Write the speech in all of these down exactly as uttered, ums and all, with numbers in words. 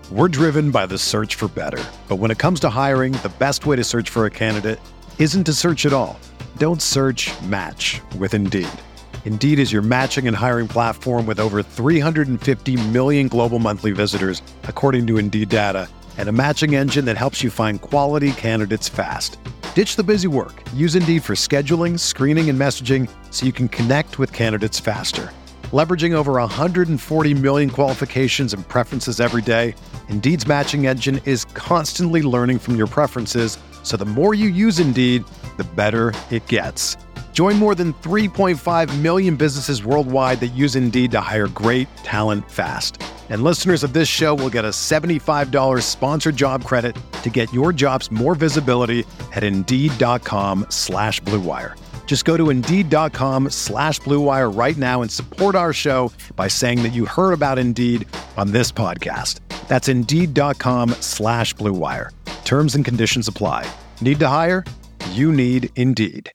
We're driven by the search for better. But when it comes to hiring, the best way to search for a candidate isn't to search at all. Don't search, match with Indeed. Indeed is your matching and hiring platform with over three hundred fifty million global monthly visitors, according to Indeed data, and a matching engine that helps you find quality candidates fast. Ditch the busy work. Use Indeed for scheduling, screening, and messaging so you can connect with candidates faster. Leveraging over one hundred forty million qualifications and preferences every day, Indeed's matching engine is constantly learning from your preferences, so the more you use Indeed, the better it gets. Join more than three point five million businesses worldwide that use Indeed to hire great talent fast. And listeners of this show will get a seventy-five dollars sponsored job credit to get your jobs more visibility at Indeed.com slash Blue Wire. Just go to Indeed.com slash Blue Wire right now and support our show by saying that you heard about Indeed on this podcast. That's Indeed.com slash Blue Wire. Terms and conditions apply. Need to hire? You need Indeed.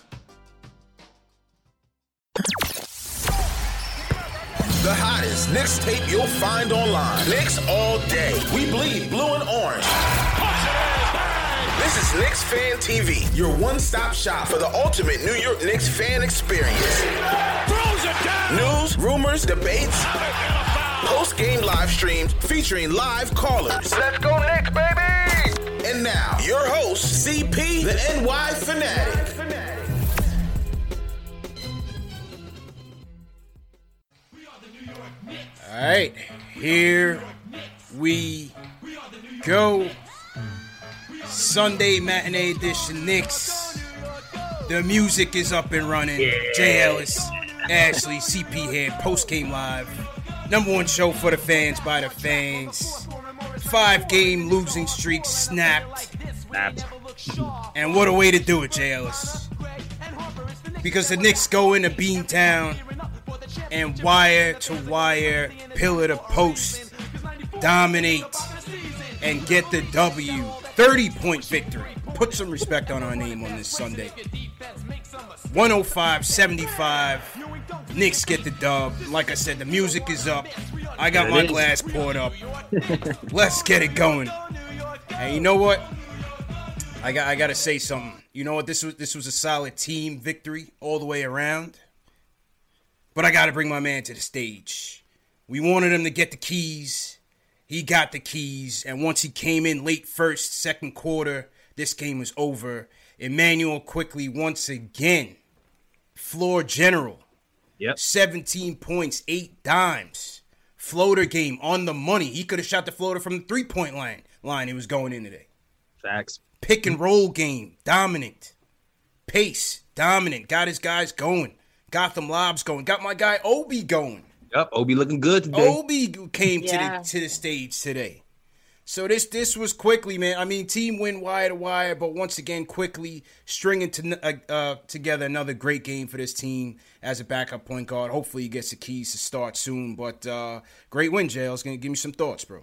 The hottest Knicks tape you'll find online. Knicks all day. We bleed blue and orange. This is Knicks Fan T V, your one-stop shop for the ultimate New York Knicks fan experience. News, rumors, debates, post-game live streams featuring live callers. Let's go Knicks, baby! And now, your host, C P, the N Y Fanatic. All right, here we go. Sunday matinee edition Knicks. The music is up and running. Yeah. Jay Ellis, Ashley, C P here, post-game live. Number one show for the fans by the fans. Five-game losing streak snapped. Snapped. And what a way to do it, Jay Ellis. Because the Knicks go into Beantown and wire to wire, pillar to post, dominate, and get the W. thirty-point victory. Put some respect on our name on this Sunday. one oh five seventy-five. Knicks get the dub. Like I said, the music is up. I got my glass poured up. Let's get it going. And you know what? I got I got to say something. You know what? This was this was a solid team victory all the way around. But I got to bring my man to the stage. We wanted him to get the keys. He got the keys, and once he came in late first, second quarter, this game was over. Immanuel Quickley once again, floor general. Yep. seventeen points, eight dimes. Floater game on the money. He could have shot the floater from the three-point line. Line it was going in today. Facts. Pick and roll game, dominant. Pace, dominant. Got his guys going. Got them lobs going. Got my guy Obi going. Yep, Obi looking good today. Obi came Yeah. to the to the stage today. So this this was Quickley, man. I mean, team win wire to wire, but once again, Quickley stringing to, uh, uh, together another great game for this team as a backup point guard. Hopefully he gets the keys to start soon, but uh, great win, Jails. Gonna give me some thoughts, bro.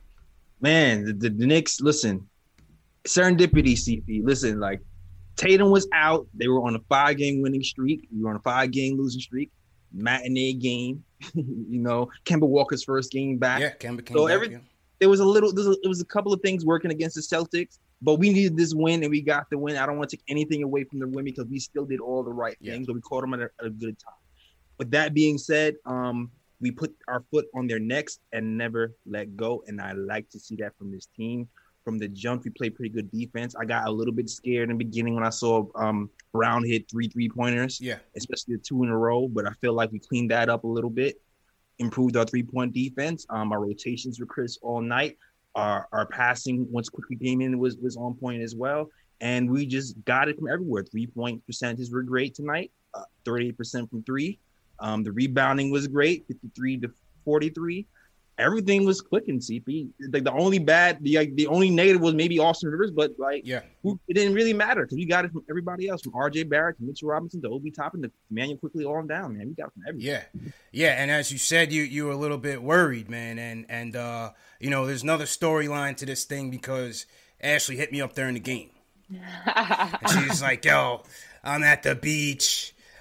Man, the, the, the Knicks, listen, serendipity, C P. Listen, like, Tatum was out. They were on a five-game winning streak. We were on a five-game losing streak. Matinee game. You know, Kemba Walker's first game back. Yeah, Kemba came so back, every, yeah. There was a little, there was a, there was a couple of things working against the Celtics, but we needed this win, and we got the win. I don't want to take anything away from the win because we still did all the right Yeah. things, but we caught them at a, at a good time. With that being said, um, we put our foot on their necks and never let go, and I like to see that from this team. From the jump, we played pretty good defense. I got a little bit scared in the beginning when I saw um, Brown hit three three-pointers, Yeah. especially the two in a row, but I feel like we cleaned that up a little bit, improved our three-point defense. Um, our rotations were crisp all night. Our, our passing, once Quickly came in, was, was on point as well, and we just got it from everywhere. Three-point percentages were great tonight, uh, thirty-eight percent from three. Um, the rebounding was great, fifty-three to forty-three. Everything was clicking, C P. Like the only bad, the like, the only negative was maybe Austin Rivers, but like, Yeah. who, it didn't really matter because we got it from everybody else, from R J Barrett to Mitchell Robinson to Obi Toppin to Emmanuel Quickly on down, man. We got it from everybody. Yeah, yeah, and as you said, you you were a little bit worried, man, and and uh, you know, there's another storyline to this thing because Ashley hit me up during the game. And she's like, "Yo, I'm at the beach.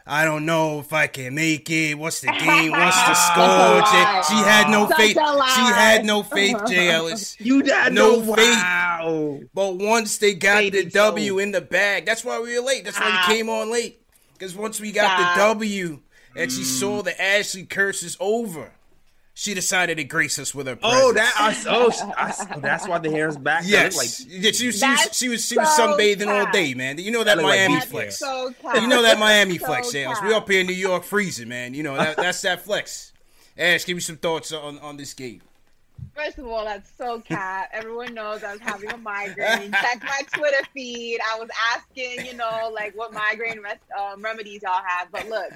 I don't know if I can make it. What's the game? What's the score? Jay? She had no Such faith. a lie. She had no faith, Jay Ellis. You had no no, faith. Wow. But once they got Maybe the W so. in the bag, that's why we were late. That's why Stop. we came on late. Because once we got Stop. the W and she saw the Ashley curse is over, she decided to grace us with her presence. Oh, that I, oh, I, oh, that's why the hair is back. Yes, Like, yeah, she, she, was, That's she was she was so sunbathing all cat. day, man. You know that That look like Miami beef hair. flex. So cat. You know that Miami So flex, Sales. cat. We up here in New York freezing, man. You know that that's that flex. Ash, give me some thoughts on, on this game. First of all, that's so cat. Everyone knows I was having a migraine. Check my Twitter feed. I was asking, you know, like what migraine res- um, remedies y'all have. But look,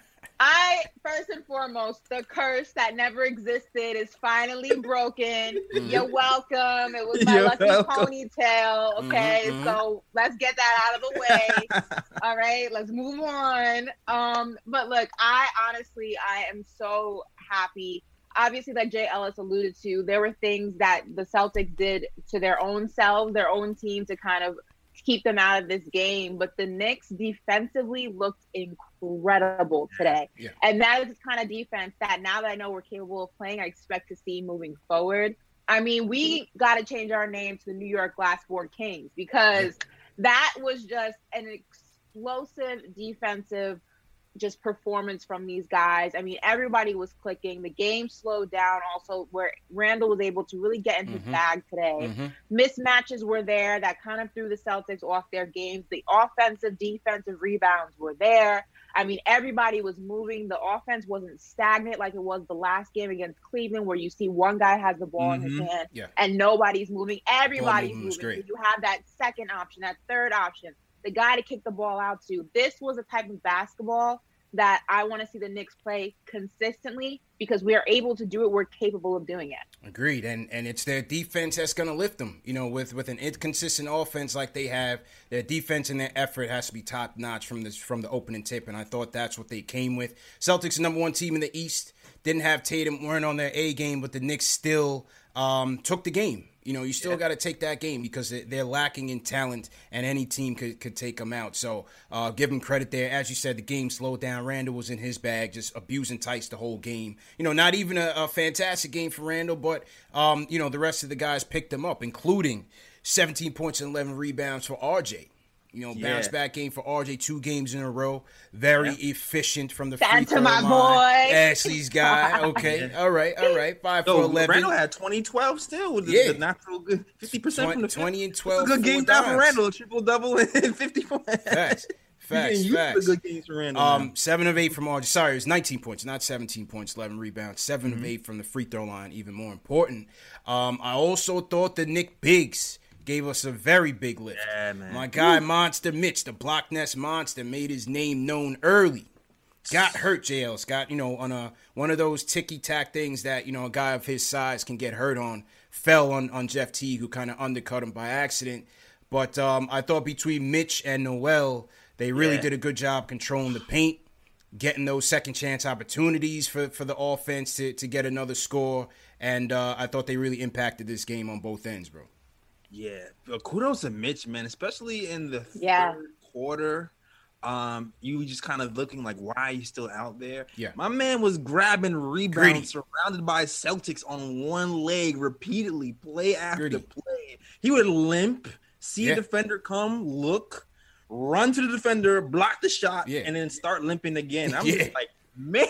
I, first and foremost, the curse that never existed is finally broken. You're welcome. It was my You're lucky welcome. ponytail. Okay, Mhm, mhm. so let's get that out of the way. All right, let's move on. Um, but look, I honestly, I am so happy. Obviously, like Jay Ellis alluded to, there were things that the Celtics did to their own selves, their own team, to kind of keep them out of this game. But the Knicks defensively looked incredible today. Yeah. And that is the kind of defense that, now that I know we're capable of playing, I expect to see moving forward. I mean, we got to change our name to the New York Glassboard Kings, because that was just an explosive defensive just performance from these guys. I mean, everybody was clicking. The game slowed down also, where Randall was able to really get in his Mhm. bag today. Mhm. Mismatches were there that kind of threw the Celtics off their games. The offensive, defensive rebounds were there. I mean, everybody was moving. The offense wasn't stagnant like it was the last game against Cleveland, where you see one guy has the ball in his Mhm. hand Yeah. and nobody's moving. Everybody's movement was moving. great. So you have that second option, that third option, the guy to kick the ball out to. This was a type of basketball that I want to see the Knicks play consistently, because we are able to do it. We're capable of doing it. Agreed, and and it's their defense that's going to lift them. You know, with with an inconsistent offense like they have, their defense and their effort has to be top notch from this from the opening tip. And I thought that's what they came with. Celtics, number one team in the East, didn't have Tatum, weren't on their A game, but the Knicks still um, took the game. You know, you still yeah. got to take that game, because they're lacking in talent, and any team could, could take them out. So uh, give them credit there. As you said, the game slowed down. Randall was in his bag, just abusing Tice the whole game. You know, not even a, a fantastic game for Randall, but, um, you know, the rest of the guys picked them up, including seventeen points and eleven rebounds for R J. You know, Yeah. bounce back game for R J, two games in a row. Very Yeah. efficient from the Shout free out to throw my line. boy. Ashley's guy. Okay. All right. All right. Five for Yo, eleven. Randall had twenty twelve still with the, Yeah. the natural good fifty percent from the field. twenty and It's twelve. a good game four now for dimes. Randall, triple double and fifty points. Facts. Facts. He's getting used to Facts. the good games for Randall. now. Um, seven of eight from R J. Sorry, it was nineteen points, not seventeen points, eleven rebounds. Seven Mm-hmm. of eight from the free throw line, even more important. Um, I also thought the Nick Biggs gave us a very big lift. Yeah, man. My guy, Monster Mitch, the Block Nest Monster, made his name known early. Got hurt, J L. Got, you know, on a one of those ticky-tack things that, you know, a guy of his size can get hurt on. Fell on, on Jeff Teague, who kind of undercut him by accident. But um, I thought between Mitch and Noel, they really Yeah. did a good job controlling the paint, getting those second chance opportunities for, for the offense to, to get another score. And uh, I thought they really impacted this game on both ends, bro. Yeah, but kudos to Mitch, man, especially in the Yeah. third quarter. Um, you just kind of looking like, why are you still out there? Yeah. My man was grabbing rebounds, Gritty. surrounded by Celtics on one leg repeatedly, play after Gritty. play. He would limp, see Yeah. a defender come, look, run to the defender, block the shot, Yeah. and then start limping again. I'm Yeah. just like, man.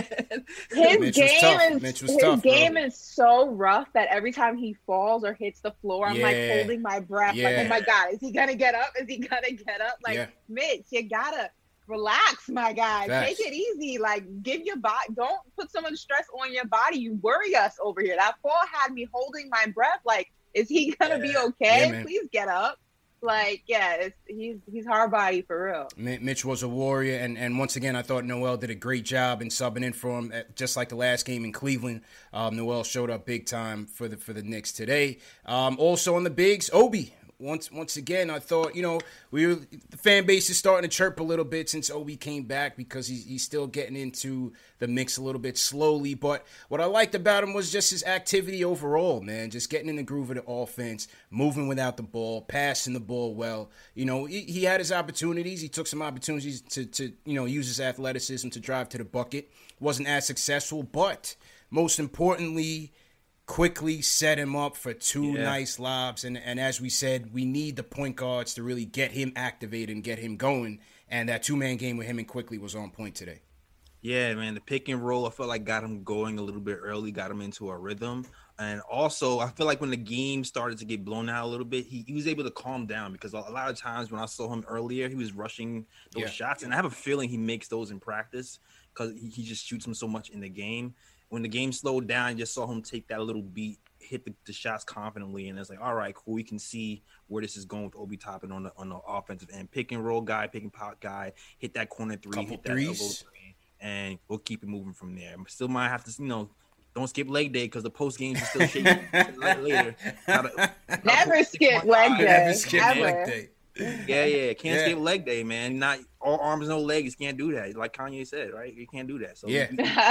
His Mitch was game tough. is Mitch was his tough, bro. game is so rough that every time he falls or hits the floor, I'm like Yeah. holding my breath. Like, Yeah. oh my God, is he gonna get up? Is he gonna get up? Like, Yeah. Mitch, you gotta relax, my guy. Facts. Take it easy. Like, give your body. Don't put so much stress on your body. You worry us over here. That fall had me holding my breath. Like, is he gonna be okay? Yeah, man. Please get up. Like, yeah, it's, he's he's hard body for real. Mi- Mitch was a warrior, and, and once again, I thought Noel did a great job in subbing in for him, at, just like the last game in Cleveland. Um, Noel showed up big time for the for the Knicks today. Um, also on the bigs, Obi. once once again, I thought, you know, we were, the fan base is starting to chirp a little bit since Obi came back because he's, he's still getting into the mix a little bit slowly. But what I liked about him was just his activity overall, man. Just getting in the groove of the offense, moving without the ball, passing the ball well. You know, he, he had his opportunities. He took some opportunities to, to, you know, use his athleticism to drive to the bucket. Wasn't as successful, but most importantly, quickly set him up for two yeah. nice lobs. And, and as we said, we need the point guards to really get him activated and get him going. And that two-man game with him and Quickly was on point today. Yeah, man, the pick and roll, I felt like got him going a little bit early, got him into a rhythm. And also, I feel like when the game started to get blown out a little bit, he, he was able to calm down because a lot of times when I saw him earlier, he was rushing those yeah. shots. And I have a feeling he makes those in practice because he, he just shoots them so much in the game. When the game slowed down, I just saw him take that little beat, hit the, the shots confidently, and it's like, all right, cool. We can see where this is going with Obi Toppin on the on the offensive end. Pick and roll guy, pick and pop guy, hit that corner three, Couple hit that threes. elbow three, and we'll keep it moving from there. Still might have to, you know, don't skip leg day because the post games are still shaking later. Gotta, Never skip leg day. Never skip Ever. leg day. Yeah, yeah, can't Yeah. skip leg day, man. Not all arms, no legs. Can't do that. Like Kanye said, right? You can't do that. So Yeah.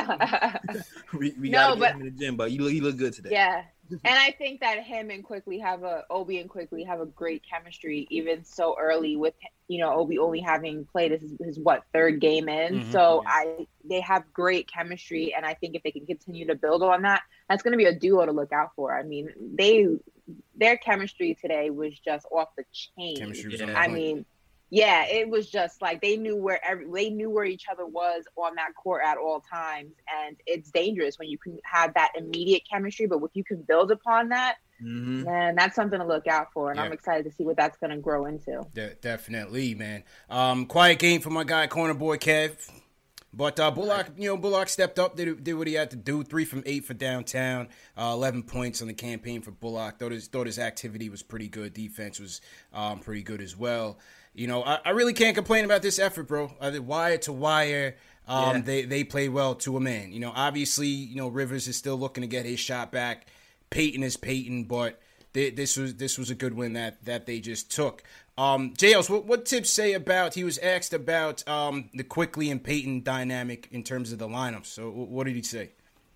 we, we, we No, gotta but- get him in the gym. But you look, you look good today. Yeah. And I think that him and Quickly have a Obi and Quickly have a great chemistry, even so early with, you know, Obi only having played his, his what third game in. Mhm. So I they have great chemistry, and I think if they can continue to build on that, that's going to be a duo to look out for. I mean, they their chemistry today was just off the chain. Chemistry was Yeah. on I point. mean, yeah, it was just like they knew where every they knew where each other was on that court at all times, and it's dangerous when you can have that immediate chemistry. But if you can build upon that, Mm-hmm. man, that's something to look out for, and Yeah. I'm excited to see what that's going to grow into. De- definitely, man. Um, quiet game for my guy, corner boy Kev. But uh, Bullock, you know, Bullock stepped up, did did what he had to do. Three from eight for downtown, uh, eleven points on the campaign for Bullock. Thought his thought his activity was pretty good. Defense was um, pretty good as well. You know, I, I really can't complain about this effort, bro. Uh, wire to wire, um, Yeah. they they play well to a man. You know, obviously, you know Rivers is still looking to get his shot back. Peyton is Peyton, but th- this was this was a good win that that they just took. Um, J Ls, what what tips say about? He was asked about um, the Quickly and Peyton dynamic in terms of the lineups. So w- what did he say?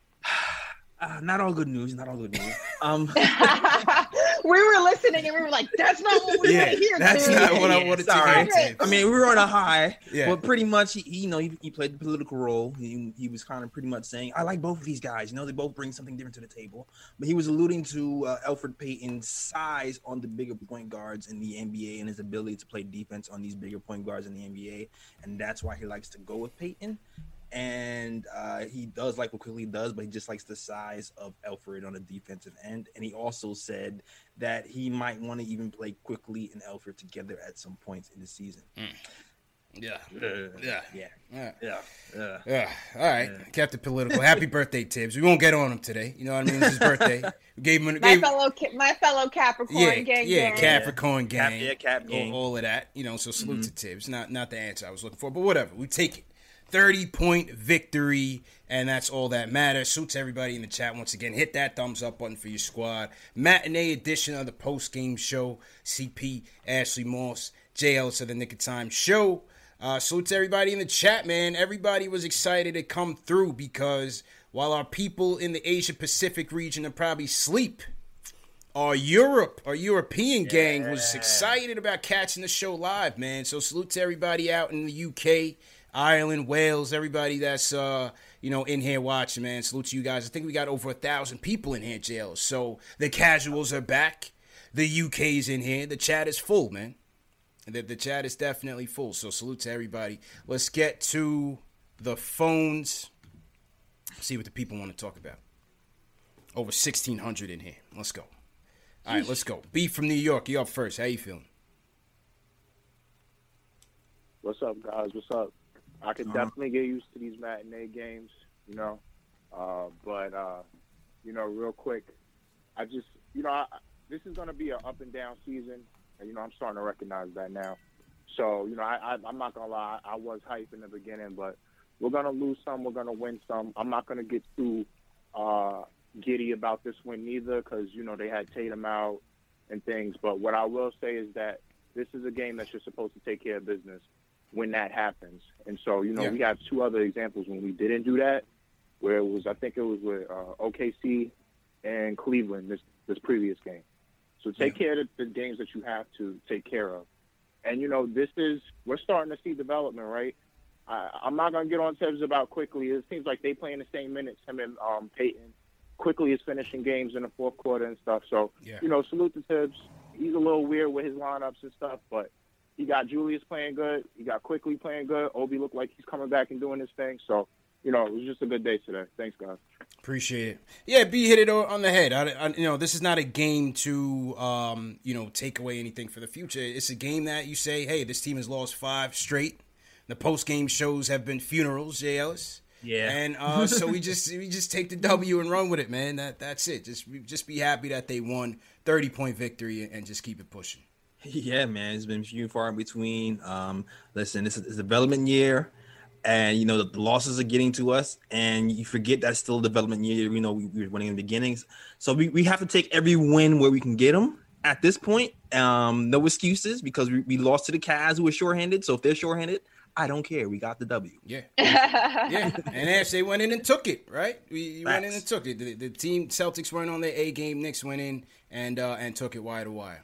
Uh, not all good news. Not all good news. Um, We were listening, and we were like, "That's not what we Yeah, want to hear." that's dude." not what I Yeah, wanted sorry. to hear. I mean, we were on a high, Yeah. but pretty much, he, you know, he, he played the political role. He, he was kind of pretty much saying, I like both of these guys. You know, they both bring something different to the table. But he was alluding to uh, Elfrid Payton's size on the bigger point guards in the N B A and his ability to play defense on these bigger point guards in the N B A. And that's why he likes to go with Payton. And uh, he does like what Quickly does, but he just likes the size of Elfrid on the defensive end. And he also said that he might want to even play Quickly and Elfrid together at some points in the season. Yeah, Yeah, yeah, yeah, yeah. yeah, yeah. Yeah, all right. Yeah. Kept it political. Happy birthday, Tibbs. We won't get on him today. You know what I mean? It's his birthday. We gave him. My Gave, fellow, Ca- my fellow Capricorn yeah, gang, yeah, gang. Capricorn Cap- gang. yeah, Cap all, gang. all of that. You know, so salute to Tibbs. Not not the answer I was looking for, but whatever. We take it. thirty-point victory, and that's all that matters. Suits everybody in the chat once again. Hit that thumbs up button for your squad. Matinee edition of the post-game show. C P, Ashley Moss, J L to the Nick of Time show. Uh, salute to everybody in the chat, man. Everybody was excited to come through because while our people in the Asia-Pacific region are probably asleep, our Europe, our European gang was excited about catching the show live, man. So salute to everybody out in the U K, Ireland, Wales, everybody that's uh, you know, in here watching, man. Salute to you guys. I think we got over a thousand people in here, J L. So the casuals are back. The U K's in here. The chat is full, man. The, the chat is definitely full. So salute to everybody. Let's get to the phones. See what the people want to talk about. Over sixteen hundred in here. Let's go. All right, let's go. B from New York, you up first. How you feeling? What's up, guys? What's up? I can definitely get used to these matinee games, you know. Uh, but, uh, you know, real quick, I just, you know, I, this is going to be an up and down season. And, you know, I'm starting to recognize that now. So, you know, I, I, I'm not going to lie. I was hyped in the beginning, but we're going to lose some. We're going to win some. I'm not going to get too uh, giddy about this win neither because, you know, they had Tatum out. and things. But what I will say is that this is a game that you're supposed to take care of business when that happens. And so, you know, Yeah. we have two other examples when we didn't do that, where it was, I think it was with uh, O K C and Cleveland this, this previous game. So take Yeah. care of the, the games that you have to take care of. And, you know, this is, we're starting to see development, right? I, I'm not going to get on Tibbs about Quickly. It seems like they playing the same minutes, him and um, Peyton. Quickly is finishing games in the fourth quarter and stuff. So, Yeah. you know, salute to Tibbs. He's a little weird with his lineups and stuff, but he got Julius playing good. He got Quickly playing good. Obi looked like he's coming back and doing his thing. So, you know, it was just a good day today. Thanks, guys. Appreciate it. Yeah, B hit it on the head. I, I, you know, this is not a game to, um, you know, take away anything for the future. It's a game that you say, hey, this team has lost five straight. The post-game shows have been funerals, Jay Ellis. Yeah. And uh, so we just we just take the W and run with it, man. That that's it. Just just be happy that they won thirty-point victory and just keep it pushing. Yeah, man, it's been few and far in between. Um, listen, this is a development year, and you know the, the losses are getting to us, and you forget that's still a development year. You know, we, we were winning in the beginnings, so we, we have to take every win where we can get them. At this point, um, no excuses because we, we lost to the Cavs who were shorthanded. So if they're shorthanded, I don't care. We got the W. Yeah, yeah. And Ash, they went in and took it, right? We you went in Facts. and took it. The, the team Celtics weren't on their A game. Knicks went in and uh, and took it wire to wire.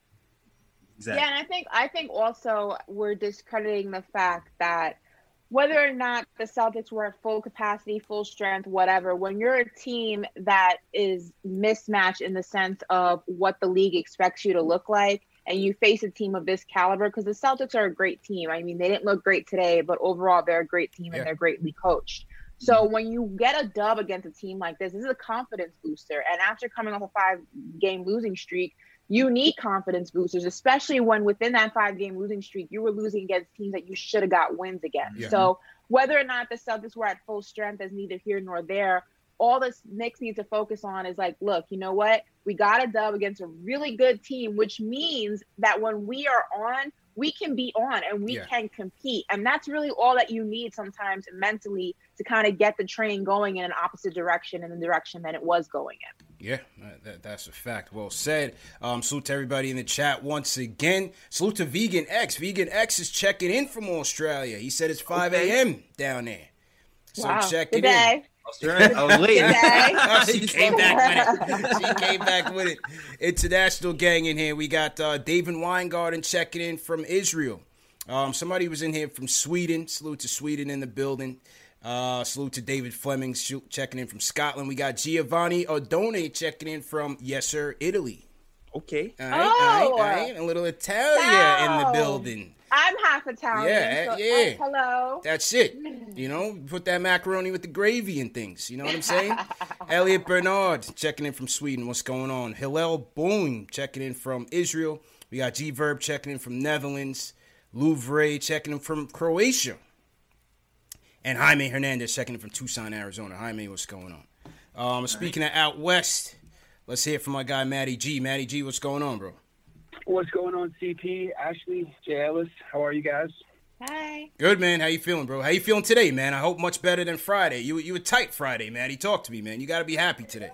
Exactly. Yeah, and I think I think also we're discrediting the fact that whether or not the Celtics were at full capacity, full strength, whatever, when you're a team that is mismatched in the sense of what the league expects you to look like, and you face a team of this caliber, because the Celtics are a great team. I mean, they didn't look great today, but overall they're a great team and Yeah. they're greatly coached. So when you get a dub against a team like this, this is a confidence booster. And after coming off a five-game losing streak, you need confidence boosters, especially when within that five-game losing streak, you were losing against teams that you should have got wins against. Yeah. So whether or not the Celtics were at full strength is neither here nor there. All the Knicks need to focus on is like, look, you know what? We got a dub against a really good team, which means that when we are on, we can be on and we Yeah. can compete. And that's really all that you need sometimes mentally to kind of get the train going in an opposite direction, in the direction that it was going in. Yeah, that, that, that's a fact. Well said. Um, salute to everybody in the chat once again. Salute to Vegan X. Vegan X is checking in from Australia. He said it's five a.m. down there. So Wow. check Good it in. day. I was late. Good day. Oh, she came back with it. She came back with it. International gang in here. We got uh, David Weingarten checking in from Israel. Um, somebody was in here from Sweden. Salute to Sweden in the building. Uh, salute to David Fleming sh- checking in from Scotland. We got Giovanni Odone checking in from, yes, sir, Italy. Okay. All right, all right, all Oh. right. A little Italia in the Wow. building. I'm half Italian. Yeah, so, yeah. oh, hello. That's it. You know, put that macaroni with the gravy and things. You know what I'm saying? Elliot Bernard checking in from Sweden. What's going on? Hillel Boone checking in from Israel. We got G Verb checking in from Netherlands. Louvre checking in from Croatia. And Jaime Hernandez checking in from Tucson, Arizona. Jaime, what's going on? Um, speaking of out west, let's hear from my guy Matty G. Matty G, what's going on, bro? What's going on, C P, Ashley, Jay Ellis? How are you guys? Hi. Good, man. How you feeling, bro? How you feeling today, man? I hope much better than Friday. You you were tight Friday, man. He talked to me, man. You got to be happy today.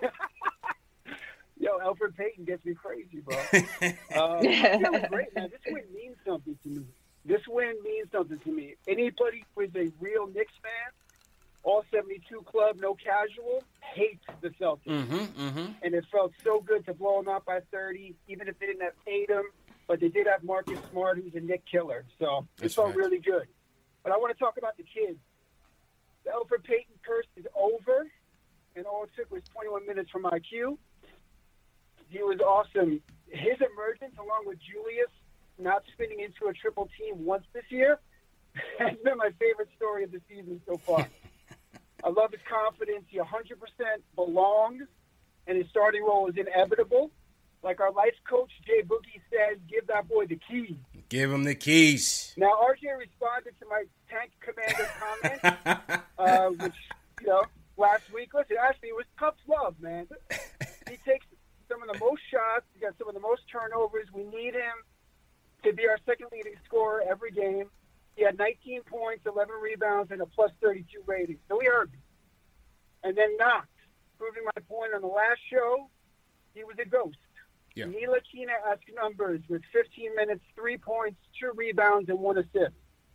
Yo, Alfred Payton gets me crazy, bro. uh, I'm feeling great, man. This win means something to me. This win means something to me. Anybody who is a real Knicks fan, all seventy-two club, no casual, hates the Celtics. Mm-hmm, mm-hmm. And it felt so good to blow them out by thirty, even if they didn't have Tatum. But they did have Marcus Smart, who's a Knick killer. So it That's felt right. really good. But I want to talk about the kids. The Alfred Payton curse is over, and all it took was twenty-one minutes from I Q. He was awesome. His emergence, along with Julius not spinning into a triple team once this year, has been my favorite story of the season so far. I love his confidence. He one hundred percent belongs, and his starting role is inevitable. Like our life coach, Jay Boogie, says, give that boy the keys. Give him the keys. Now, R J responded to my tank commander comment, uh, which, you know, last week. Listen, actually, it was tough love, man. He takes some of the most shots. He got some of the most turnovers. We need him to be our second leading scorer every game. He had nineteen points, eleven rebounds, and a plus thirty-two rating. So he heard me. And then Knox, proving my point on the last show, he was a ghost. Yeah. Ntilikina-esque numbers with fifteen minutes, three points, two rebounds, and one assist.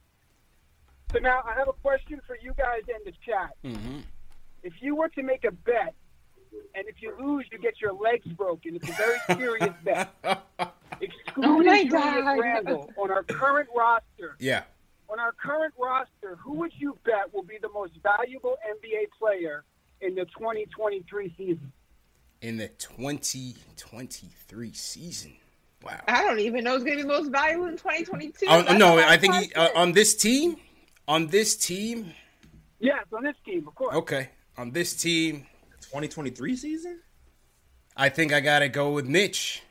So now I have a question for you guys in the chat. Mm-hmm. If you were to make a bet, and if you lose, you get your legs broken, it's a very serious bet. Excluding Oh my Julius God. Randle on our current roster. Yeah. On our current roster, who would you bet will be the most valuable N B A player in the twenty twenty-three season? In the twenty twenty-three season. Wow. I don't even know who's going to be the most valuable in twenty twenty-two. Oh, no, I think he, uh, on this team, on this team. Yes, on this team, of course. Okay. On this team. twenty twenty-three season? I think I got to go with Mitch.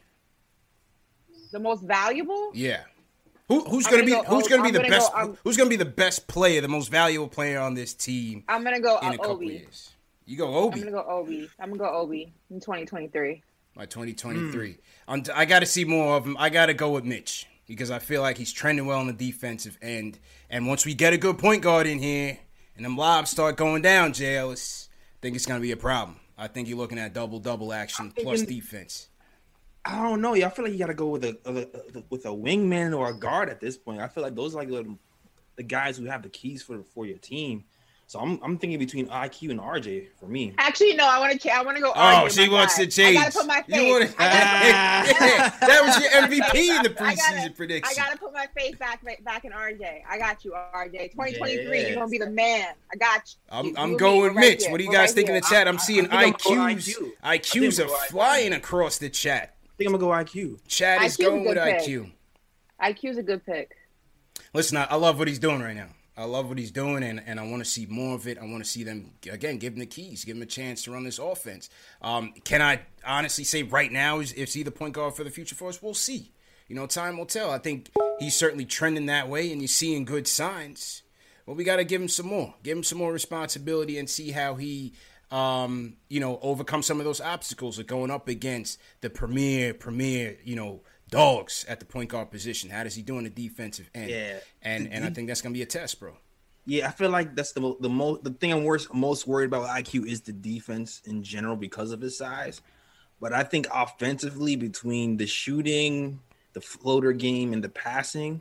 The most valuable? Yeah. Who, who's I'm going to be gonna go who's O- going to be I'm the gonna best go, um, who's going to be the best player, the most valuable player on this team I'm going to go in uh, a couple Obi. years? You go Obi. I'm going to go Obi. I'm going to go Obi in twenty twenty-three. By twenty twenty-three. Mm. I got to see more of him. I got to go with Mitch because I feel like he's trending well on the defensive end. And once we get a good point guard in here and them lobs start going down, J. Ellis, I think it's going to be a problem. I think you're looking at double-double action plus defense. I don't know. Yeah, I feel like you got to go with a, a, a with a wingman or a guard at this point. I feel like those are like the, the guys who have the keys for for your team. So I'm I'm thinking between I Q and R J for me. Actually, no. I want to. I want to go. Oh, R J, she my wants guy. to change. I gotta put my face. You wanna, I gotta put, yeah, that was your M V P in the I preseason gotta, prediction. I gotta put my face back back in R J. I got you, R J. twenty twenty-three, Yeah. you're gonna be the man. I got you. I'm, You- I'm you going and with me, we're Mitch. right What do you here. guys We're think in right the here. chat? I'm seeing I think I'm going IQs. I Q. I Qs I are think I'm going flying across the chat. I think I'm gonna go I Q. Chat is I Q's a going good with pick. I Q. I Q's a good pick. Listen, I, I love what he's doing right now. I love what he's doing, and, and I want to see more of it. I want to see them, again, give him the keys, give him a chance to run this offense. Um, can I honestly say right now is, is he the point guard for the future for us? We'll see. You know, time will tell. I think he's certainly trending that way, and you're seeing good signs. But we got to give him some more. Give him some more responsibility and see how he, um, you know, overcome some of those obstacles of going up against the premier, premier, you know, dogs at the point guard position. How does he do on the defensive end? Yeah. And and I think that's gonna be a test, bro. Yeah, I feel like that's the mo- the most the thing I'm worst, most worried about with I Q is the defense in general because of his size. But I think offensively, between the shooting, the floater game, and the passing,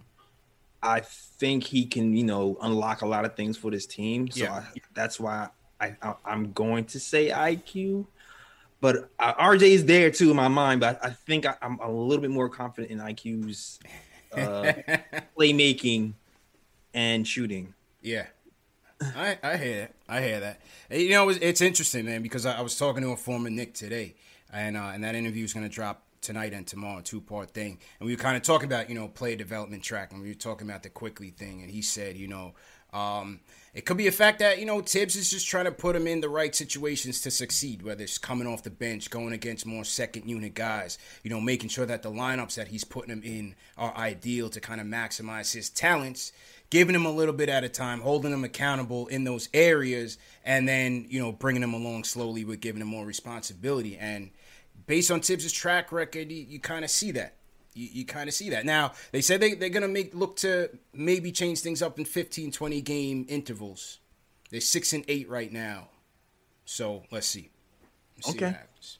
I think he can, you know, unlock a lot of things for this team. So Yeah. I, that's why I, I I'm going to say I Q. But uh, R J is there too in my mind. But I, I think I, I'm a little bit more confident in I Q's uh, playmaking and shooting. Yeah. I, I hear that. I hear that. You know, it's, it's interesting, man, because I, I was talking to a former Knick today, and uh, and that interview is going to drop tonight and tomorrow, a two-part thing. And we were kind of talking about, you know, player development track, and we were talking about the Quickly thing, and he said, you know, um, it could be a fact that, you know, Tibbs is just trying to put him in the right situations to succeed, whether it's coming off the bench, going against more second-unit guys, you know, making sure that the lineups that he's putting him in are ideal to kind of maximize his talents, giving him a little bit at a time, holding him accountable in those areas, and then, you know, bringing him along slowly with giving him more responsibility. And based on Tibbs' track record, you, you kind of see that. You, you kind of see that. Now, they said they, they're going to make look to maybe change things up in fifteen, twenty game intervals. They're six and eight right now. So, let's see. Let's see Okay. what happens.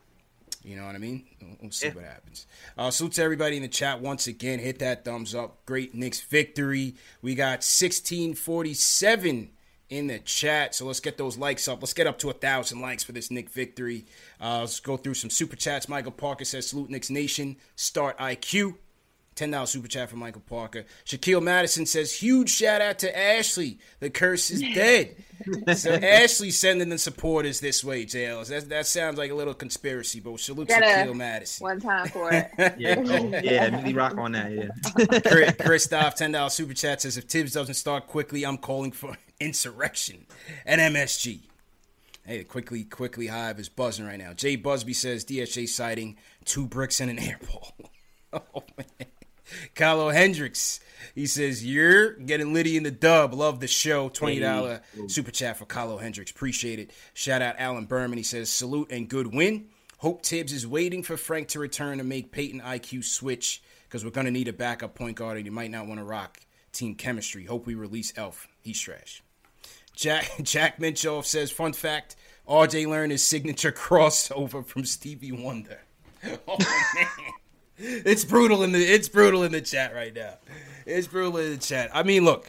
You know what I mean? We'll, we'll see Yeah. what happens. Uh, salute to everybody in the chat once again. Hit that thumbs up. Great Knicks victory. We got sixteen forty-seven in the chat. So let's get those likes up. Let's get up to a thousand likes for this Knicks victory. Uh, let's go through some super chats. Michael Parker says, salute Knicks Nation. Start I Q. ten dollars super chat from Michael Parker. Shaquille Madison says, huge shout out to Ashley. The curse is dead. So Ashley sending the supporters this way, J L. That, that sounds like a little conspiracy, but salute Get Shaquille a Madison. one time for it. Yeah, oh, yeah, Millie rock on that. Yeah. Chris- Christoph, ten dollars super chat says, if Tibbs doesn't start quickly, I'm calling for insurrection at M S G. Hey, quickly, quickly Hive is buzzing right now. Jay Busby says, D H A sighting, two bricks and an air ball. Oh, man. Carlo Hendricks, he says, you're getting Liddy in the dub. Love the show. twenty dollars Hey. super chat for Carlo Hendricks. Appreciate it. Shout out Alan Berman. He says, salute and good win. Hope Tibbs is waiting for Frank to return to make Peyton I Q switch because we're going to need a backup point guard and you might not want to rock team chemistry. Hope we release Elf. He's trash. Jack Jack Minchoff says, fun fact, R J learned his signature crossover from Stevie Wonder. Oh man, it's brutal in the it's brutal in the chat right now. It's brutal in the chat. I mean, look,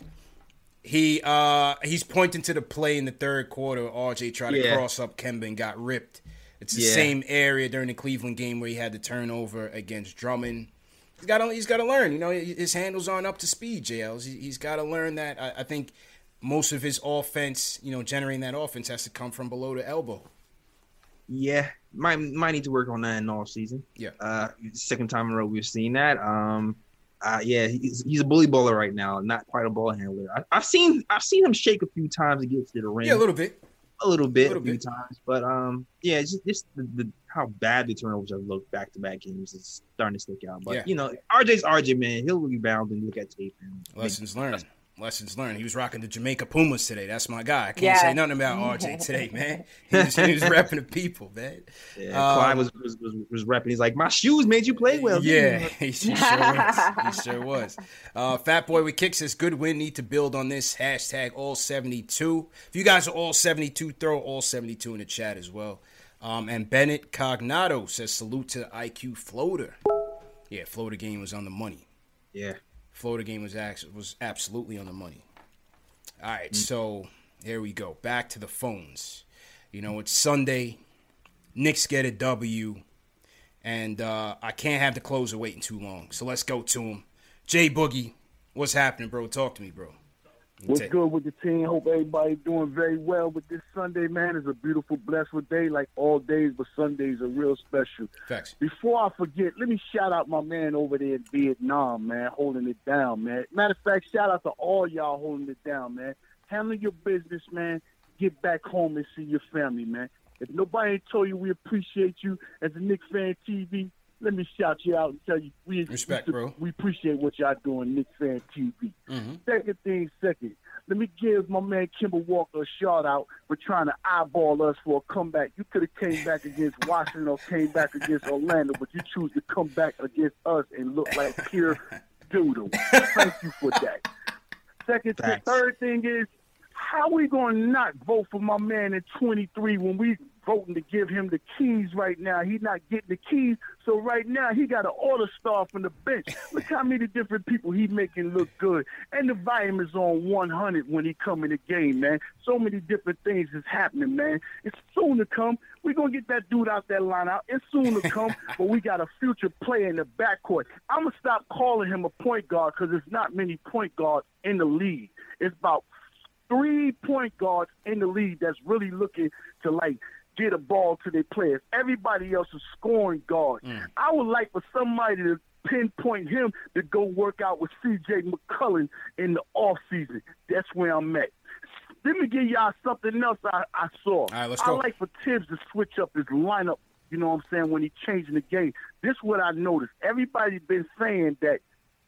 he uh, he's pointing to the play in the third quarter. R J tried to Yeah. cross up Kemba and got ripped. It's the Yeah. same area during the Cleveland game where he had the turnover against Drummond. He's got to he's got to learn. You know, his handles aren't up to speed. J Ls. He, he's got to learn that. I, I think most of his offense, you know, generating that offense has to come from below the elbow. Yeah, might might need to work on that in all season. Yeah. Uh, second time in a row we've seen that. Um, uh, yeah, he's he's a bully bowler right now, not quite a ball handler. I, I've seen I've seen him shake a few times to get to the ring. Yeah, a little bit. A little bit, a, little few bit. times, but um, yeah, it's just, just the, the how bad the turnovers have looked back to back games is starting to stick out. But Yeah. you know, R J's R J, man, he'll rebound and look at tape. And Lessons learned. Lessons learned. He was rocking the Jamaica Pumas today. That's my guy. I can't Yeah. say nothing about R J today, man. He was, he was repping the people, man. Yeah, Um, Clyde was, was was was repping. He's like, my shoes made you play well. Yeah, didn't he, he sure was. He sure was. Uh, Fat Boy with Kicks says, good win. Need to build on this. Hashtag all seventy-two. If you guys are all seventy-two, throw all seventy-two in the chat as well. Um, and Bennett Cognato says, salute to the I Q floater. Yeah, floater game was on the money. Yeah. Florida game was act- was absolutely on the money. All right, so here we go. Back to the phones. You know, it's Sunday. Knicks get a W. And uh, I can't have the closer waiting too long. So let's go to him. Jay Boogie, what's happening, bro? Talk to me, bro. What's Take- good with the team? Hope everybody's doing very well with this Sunday, man. It's a beautiful, blessed day like all days, but Sundays are real special. Facts. Before I forget, let me shout out my man over there in Vietnam, man, holding it down, man. Matter of fact, shout out to all y'all holding it down, man. Handle your business, man. Get back home and see your family, man. If nobody told you we appreciate you as a Knicks fan T V, let me shout you out and tell you we Respect, we, bro. we appreciate what y'all doing, Knicks fan T V. Mm-hmm. Second thing, second, let me give my man Kimball Walker a shout out for trying to eyeball us for a comeback. You could have came back against Washington or came back against Orlando, but you choose to come back against us and look like pure doodle. Thank you for that. Second, the Facts. third thing is, how we going to not vote for my man in twenty-three when we voting to give him the keys right now? He not getting the keys, so right now he got an order star from the bench. Look how many different people he making look good. And the volume is on one hundred when he come in the game, man. So many different things is happening, man. It's soon to come. We're going to get that dude out that lineup. It's soon to come, but we got a future player in the backcourt. I'm going to stop calling him a point guard because there's not many point guards in the league. It's about three point guards in the league that's really looking to, like, get a ball to their players. Everybody else is scoring guards. Mm. I would like for somebody to pinpoint him to go work out with C J McCollum in the offseason. That's where I'm at. Let me give y'all something else I, I saw. All right, let's I go. like for Tibbs to switch up his lineup, you know what I'm saying, when he changing the game. This is what I noticed. Everybody been saying that,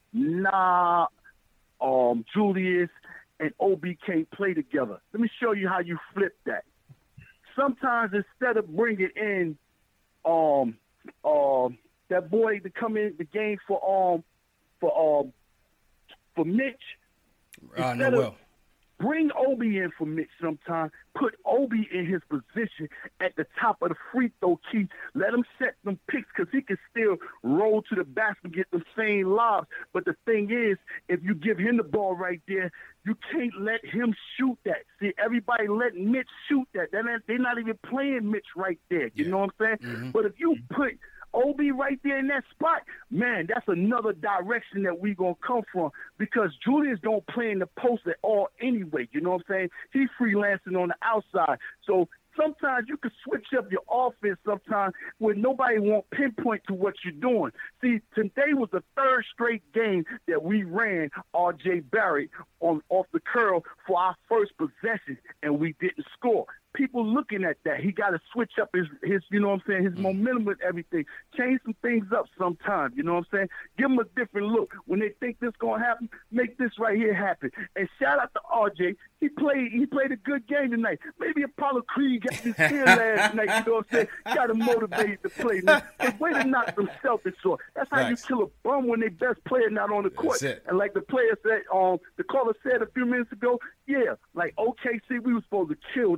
nah, um, Julius and O B can't play together. Let me show you how you flip that. Sometimes instead of bringing in um, um, that boy to come in the game for um for um for Mitch, Uh, instead Noel. of bring Obi in for Mitch sometime. Put Obi in his position at the top of the free throw key. Let him set them picks because he can still roll to the basket and get the same lobs. But the thing is, if you give him the ball right there, you can't let him shoot that. See, everybody letting Mitch shoot that. They're not, they're not even playing Mitch right there. You Yeah. know what I'm saying? Mm-hmm. But if you put Obi right there in that spot, man, that's another direction that we going to come from because Julius don't play in the post at all anyway. You know what I'm saying? He's freelancing on the outside. So sometimes you can switch up your offense sometimes where nobody won't pinpoint to what you're doing. See, today was the third straight game that we ran R J Barrett on off the curl for our first possession, and we didn't score. People looking at that. He got to switch up his, his, you know what I'm saying, his momentum and everything. Change some things up sometimes, you know what I'm saying? Give him a different look. When they think this going to happen, make this right here happen. And shout out to R J. He played he played a good game tonight. Maybe Apollo Creed got his here last night, you know what I'm saying? Got him motivated to play, man. But way to knock them Celtics off. That's how Nice. you kill a bum when they best player not on the court. That's it. And like the player said, um, the caller said a few minutes ago, yeah, like O K C, we were supposed to kill them. Like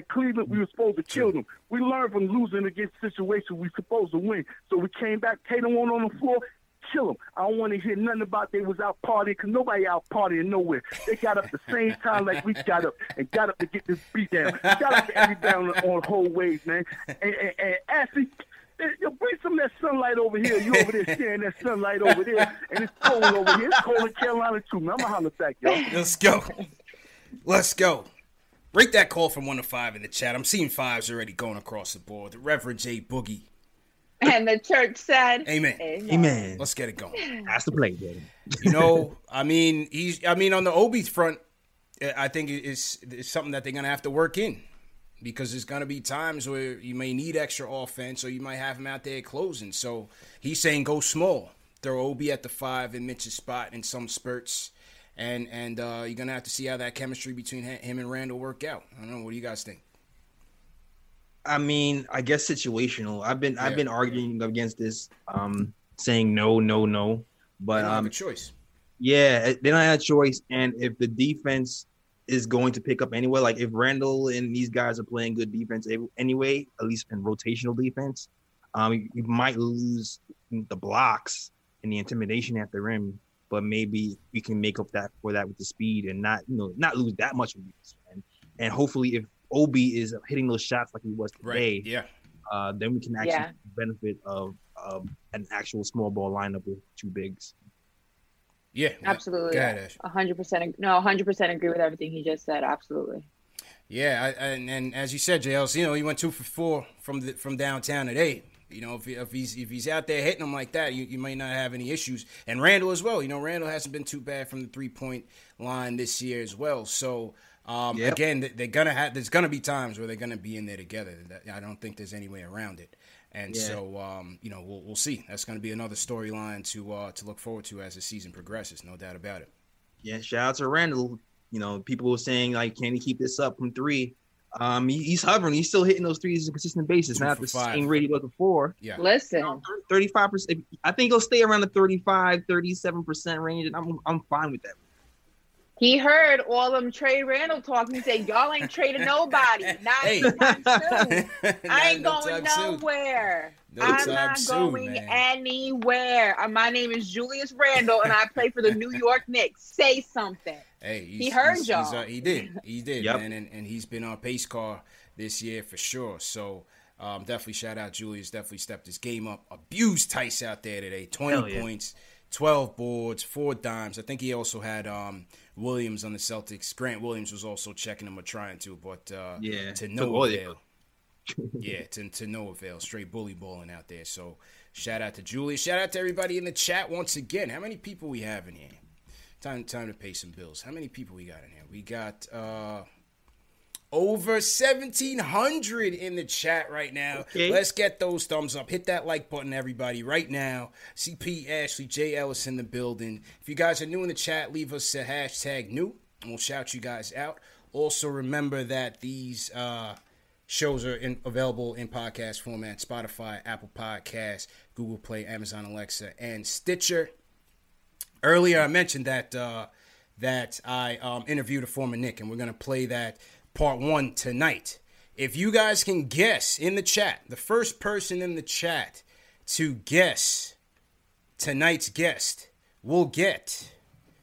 like Cleveland, we were supposed to kill them. We learned from losing against situations we supposed to win. So we came back, Tatum on on the floor, kill them. I don't want to hear nothing about they was out partying, because nobody out partying nowhere. They got up the same time like we got up, and got up to get this beat down. Got up to every down on whole waves, man. And, and, and Ashley, yo, bring some of that sunlight over here. You over there sharing that sunlight over there, and it's cold over here. It's cold in Carolina too, man. I'm gonna holler back, y'all. Let's go. Let's go. Break that call from one to five in the chat. I'm seeing fives already going across the board. The Reverend J Boogie. And the church said, Amen. Amen. Amen. Let's get it going. That's the play, baby. You know, I mean, he's. I mean, on the Obi front, I think it's, it's something that they're gonna have to work in, because there's gonna be times where you may need extra offense, or you might have him out there closing. So he's saying go small, throw Obi at the five in Mitch's spot in some spurts. And and uh, you're gonna have to see how that chemistry between him and Randall work out. I don't know. What do you guys think? I mean, I guess situational. I've been Yeah. I've been arguing against this, um, saying no, no, no. But They don't um, have a choice. yeah, they don't have a choice. And if the defense is going to pick up anyway, like if Randall and these guys are playing good defense anyway, at least in rotational defense, um, you, you might lose the blocks and the intimidation at the rim. But maybe we can make up that for that with the speed and not, you know, not lose that much of these. And and hopefully, if Obi is hitting those shots like he was today, Right. Yeah. uh, then we can actually Yeah. benefit of, of an actual small ball lineup with two bigs. Yeah. Absolutely. Go ahead, Ash. one hundred percent. No, one hundred percent agree with everything he just said. Absolutely. Yeah. I, and, and as you said, J L C, you know, he went two for four from the, from downtown today. You know, if, he, if he's if he's out there hitting them like that, you, you might not have any issues. And Randall as well. You know, Randall hasn't been too bad from the three point line this year as well. So um, Yep. again, they're gonna have. There's gonna be times where they're gonna be in there together. I don't think there's any way around it. And Yeah. so um, you know, we'll we'll see. That's gonna be another storyline to uh, to look forward to as the season progresses. No doubt about it. Yeah, shout out to Randall. You know, people were saying like, can he keep this up from three? Um, he, he's hovering. He's still hitting those threes on a consistent basis. Two Not for the five. same rate he was before. Yeah. Listen, thirty-five percent. I think he'll stay around the thirty-five, thirty-seven percent range, and I'm I'm fine with that. he heard all them Trey Randall talking. He said, y'all ain't trading nobody. Not Hey. anytime soon. I ain't No going time soon. nowhere. No I'm time not soon, going man. anywhere. Uh, my name is Julius Randle, and I play for the New York Knicks. Say something. Hey, He he's- heard he's- y'all. he's, uh, he did. He did, Yep. man. And, and he's been on pace car this year for sure. So um, definitely shout out Julius. Definitely stepped his game up. Abused Tice out there today. twenty Hell yeah. points, twelve boards, four dimes. I think he also had um, Williams on the Celtics. Grant Williams was also checking him or trying to, but uh, Yeah. to To no all the- avail. yeah, to, to no avail. Straight bully balling out there. So shout out to Julius. Shout out to everybody in the chat once again. How many people we have in here? Time time to pay some bills. How many people we got in here? We got uh, over seventeen hundred in the chat right now. Okay. Let's get those thumbs up. Hit that like button, everybody, right now. C P Ashley, J Ellis in the building. If you guys are new in the chat, leave us a hashtag new, and we'll shout you guys out. Also, remember that these uh, shows are in, available in podcast format: Spotify, Apple Podcasts, Google Play, Amazon Alexa, and Stitcher. Earlier, I mentioned that uh, that I um, interviewed a former Knick, and we're going to play that part one tonight. If you guys can guess in the chat, the first person in the chat to guess tonight's guest will get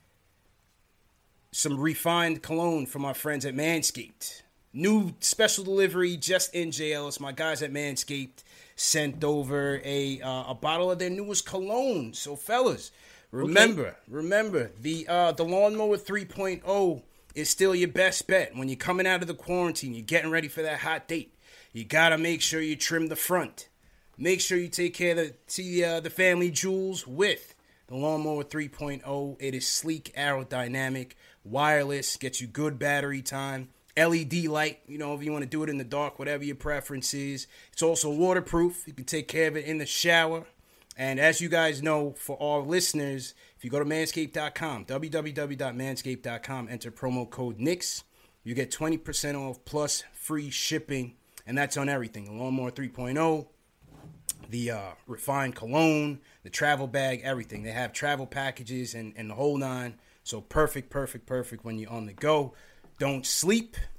some refined cologne from our friends at Manscaped. New special delivery just in, J Ellis. My guys at Manscaped sent over a uh, a bottle of their newest cologne. So, fellas, remember, remember, the uh, the Lawnmower three point oh is still your best bet. When you're coming out of the quarantine, you're getting ready for that hot date. You got to make sure you trim the front. Make sure you take care of the, to, uh, the family jewels with the Lawnmower three point oh. It is sleek, aerodynamic, wireless, gets you good battery time. L E D light, you know, if you want to do it in the dark, whatever your preference is. It's also waterproof. You can take care of it in the shower. And as you guys know, for our listeners, if you go to manscaped dot com, w w w dot manscaped dot com, enter promo code Knicks, you get twenty percent off plus free shipping. And that's on everything. The Lawnmower three point oh, the uh, refined cologne, the travel bag, everything. They have travel packages and, and the whole nine. So perfect, perfect, perfect when you're on the go. Don't sleep.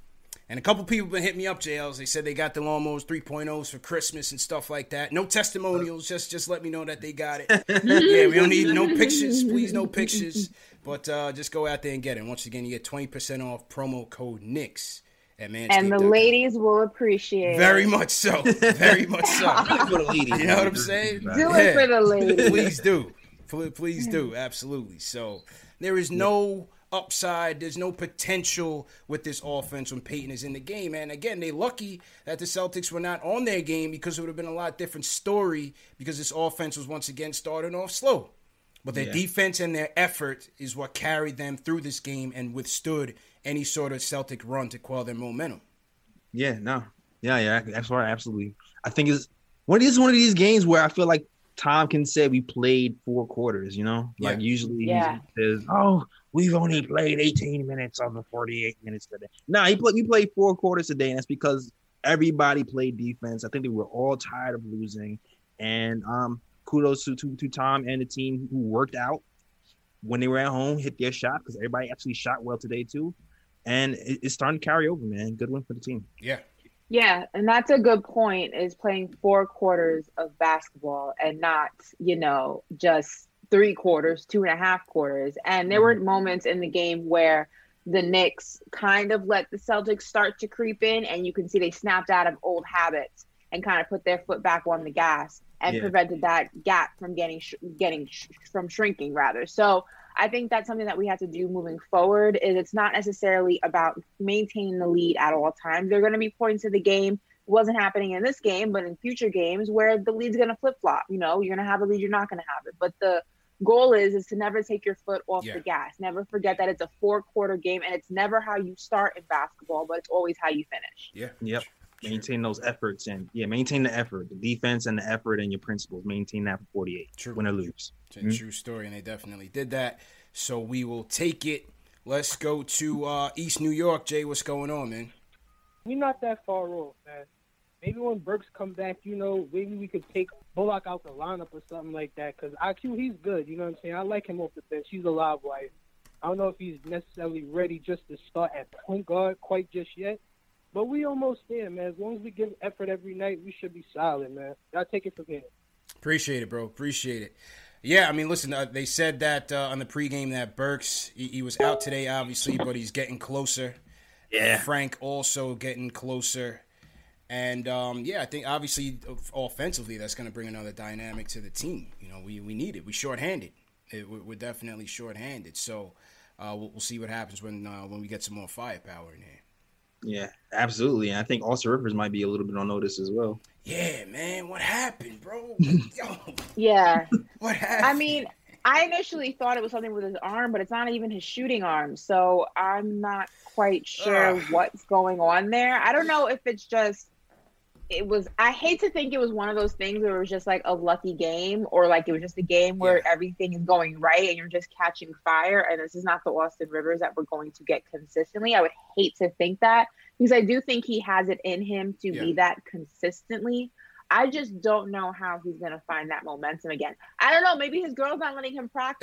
And a couple people been hitting me up, J Ls. They said they got the lawnmowers three point ohs for Christmas and stuff like that. No testimonials. Just just let me know that they got it. Yeah, we don't need no pictures. Please, no pictures. But uh, just go out there and get it. Once again, you get twenty percent off promo code Knicks at Manscaped. And the ladies will appreciate Very it. much so. Very much so. For the ladies. You know what I'm saying? Do Yeah. it for the ladies. Please do. Please, please do. Absolutely. So there is no upside. There's no potential with this offense when Peyton is in the game. And again, they're lucky that the Celtics were not on their game because it would have been a lot different story because this offense was once again starting off slow. But their Yeah. defense and their effort is what carried them through this game and withstood any sort of Celtic run to quell their momentum. Yeah, no. Yeah, yeah, that's right, absolutely. I think it's one this is one of these games where I feel like Tom can say we played four quarters, you know? Like Yeah. usually Yeah. he says, oh, we've only played eighteen minutes of the forty-eight minutes today. No, he played we played four quarters today, and that's because everybody played defense. I think they were all tired of losing. And um kudos to, to, to Tom and the team who worked out when they were at home, hit their shot, because everybody actually shot well today too. And it, it's starting to carry over, man. Good win for the team. Yeah. Yeah, and that's a good point, is playing four quarters of basketball and not, you know, just three quarters, two and a half quarters. And there were moments in the game where the Knicks kind of let the Celtics start to creep in, and you can see they snapped out of old habits and kind of put their foot back on the gas and Yeah. prevented that gap from getting sh- getting sh- from shrinking rather. So I think that's something that we have to do moving forward. Is it's not necessarily about maintaining the lead at all times. There are going to be points of the game. It wasn't happening in this game, but in future games where the lead's going to flip flop. You know, you're going to have a lead, you're not going to have it. But the goal is is to never take your foot off Yeah. the gas. Never forget that it's a four quarter game, and it's never how you start in basketball, but it's always how you finish. Yeah. Yep. Maintain those efforts and yeah, maintain the effort, the defense and the effort and your principles. Maintain that for forty-eight. True. Win or lose. It's a true story, and they definitely did that. So we will take it. Let's go to uh, East New York. Jay, what's going on, man? We're not that far off, man. Maybe when Burks come back, you know, maybe we could take Bullock out the lineup or something like that. Because I Q, he's good. You know what I'm saying? I like him off the bench. He's a live wire. I don't know if he's necessarily ready just to start at point guard quite just yet. But we almost there, man. As long as we give effort every night, we should be solid, man. Y'all take it from here. Appreciate it, bro. Appreciate it. Yeah, I mean, listen, uh, they said that uh, on the pregame that Burks, he, he was out today, obviously, but he's getting closer. Yeah. Frank also getting closer. And, um, yeah, I think, obviously, offensively, that's going to bring another dynamic to the team. You know, we, we need it. We're shorthanded. It, we're definitely shorthanded. So uh, we'll, we'll see what happens when uh, when we get some more firepower in here. Yeah, absolutely. And I think Austin Rivers might be a little bit on notice as well. Yeah, man, what happened, bro? Yo, Yeah. what happened? I mean, I initially thought it was something with his arm, but it's not even his shooting arm. So I'm not quite sure Ugh. what's going on there. I don't know if it's just, it was, I hate to think it was one of those things where it was just like a lucky game, or like it was just a game where Yeah. everything is going right and you're just catching fire. And this is not the Austin Rivers that we're going to get consistently. I would hate to think that, because I do think he has it in him to Yeah. be that consistently. I just don't know how he's going to find that momentum again. I don't know. Maybe his girl's not letting him practice.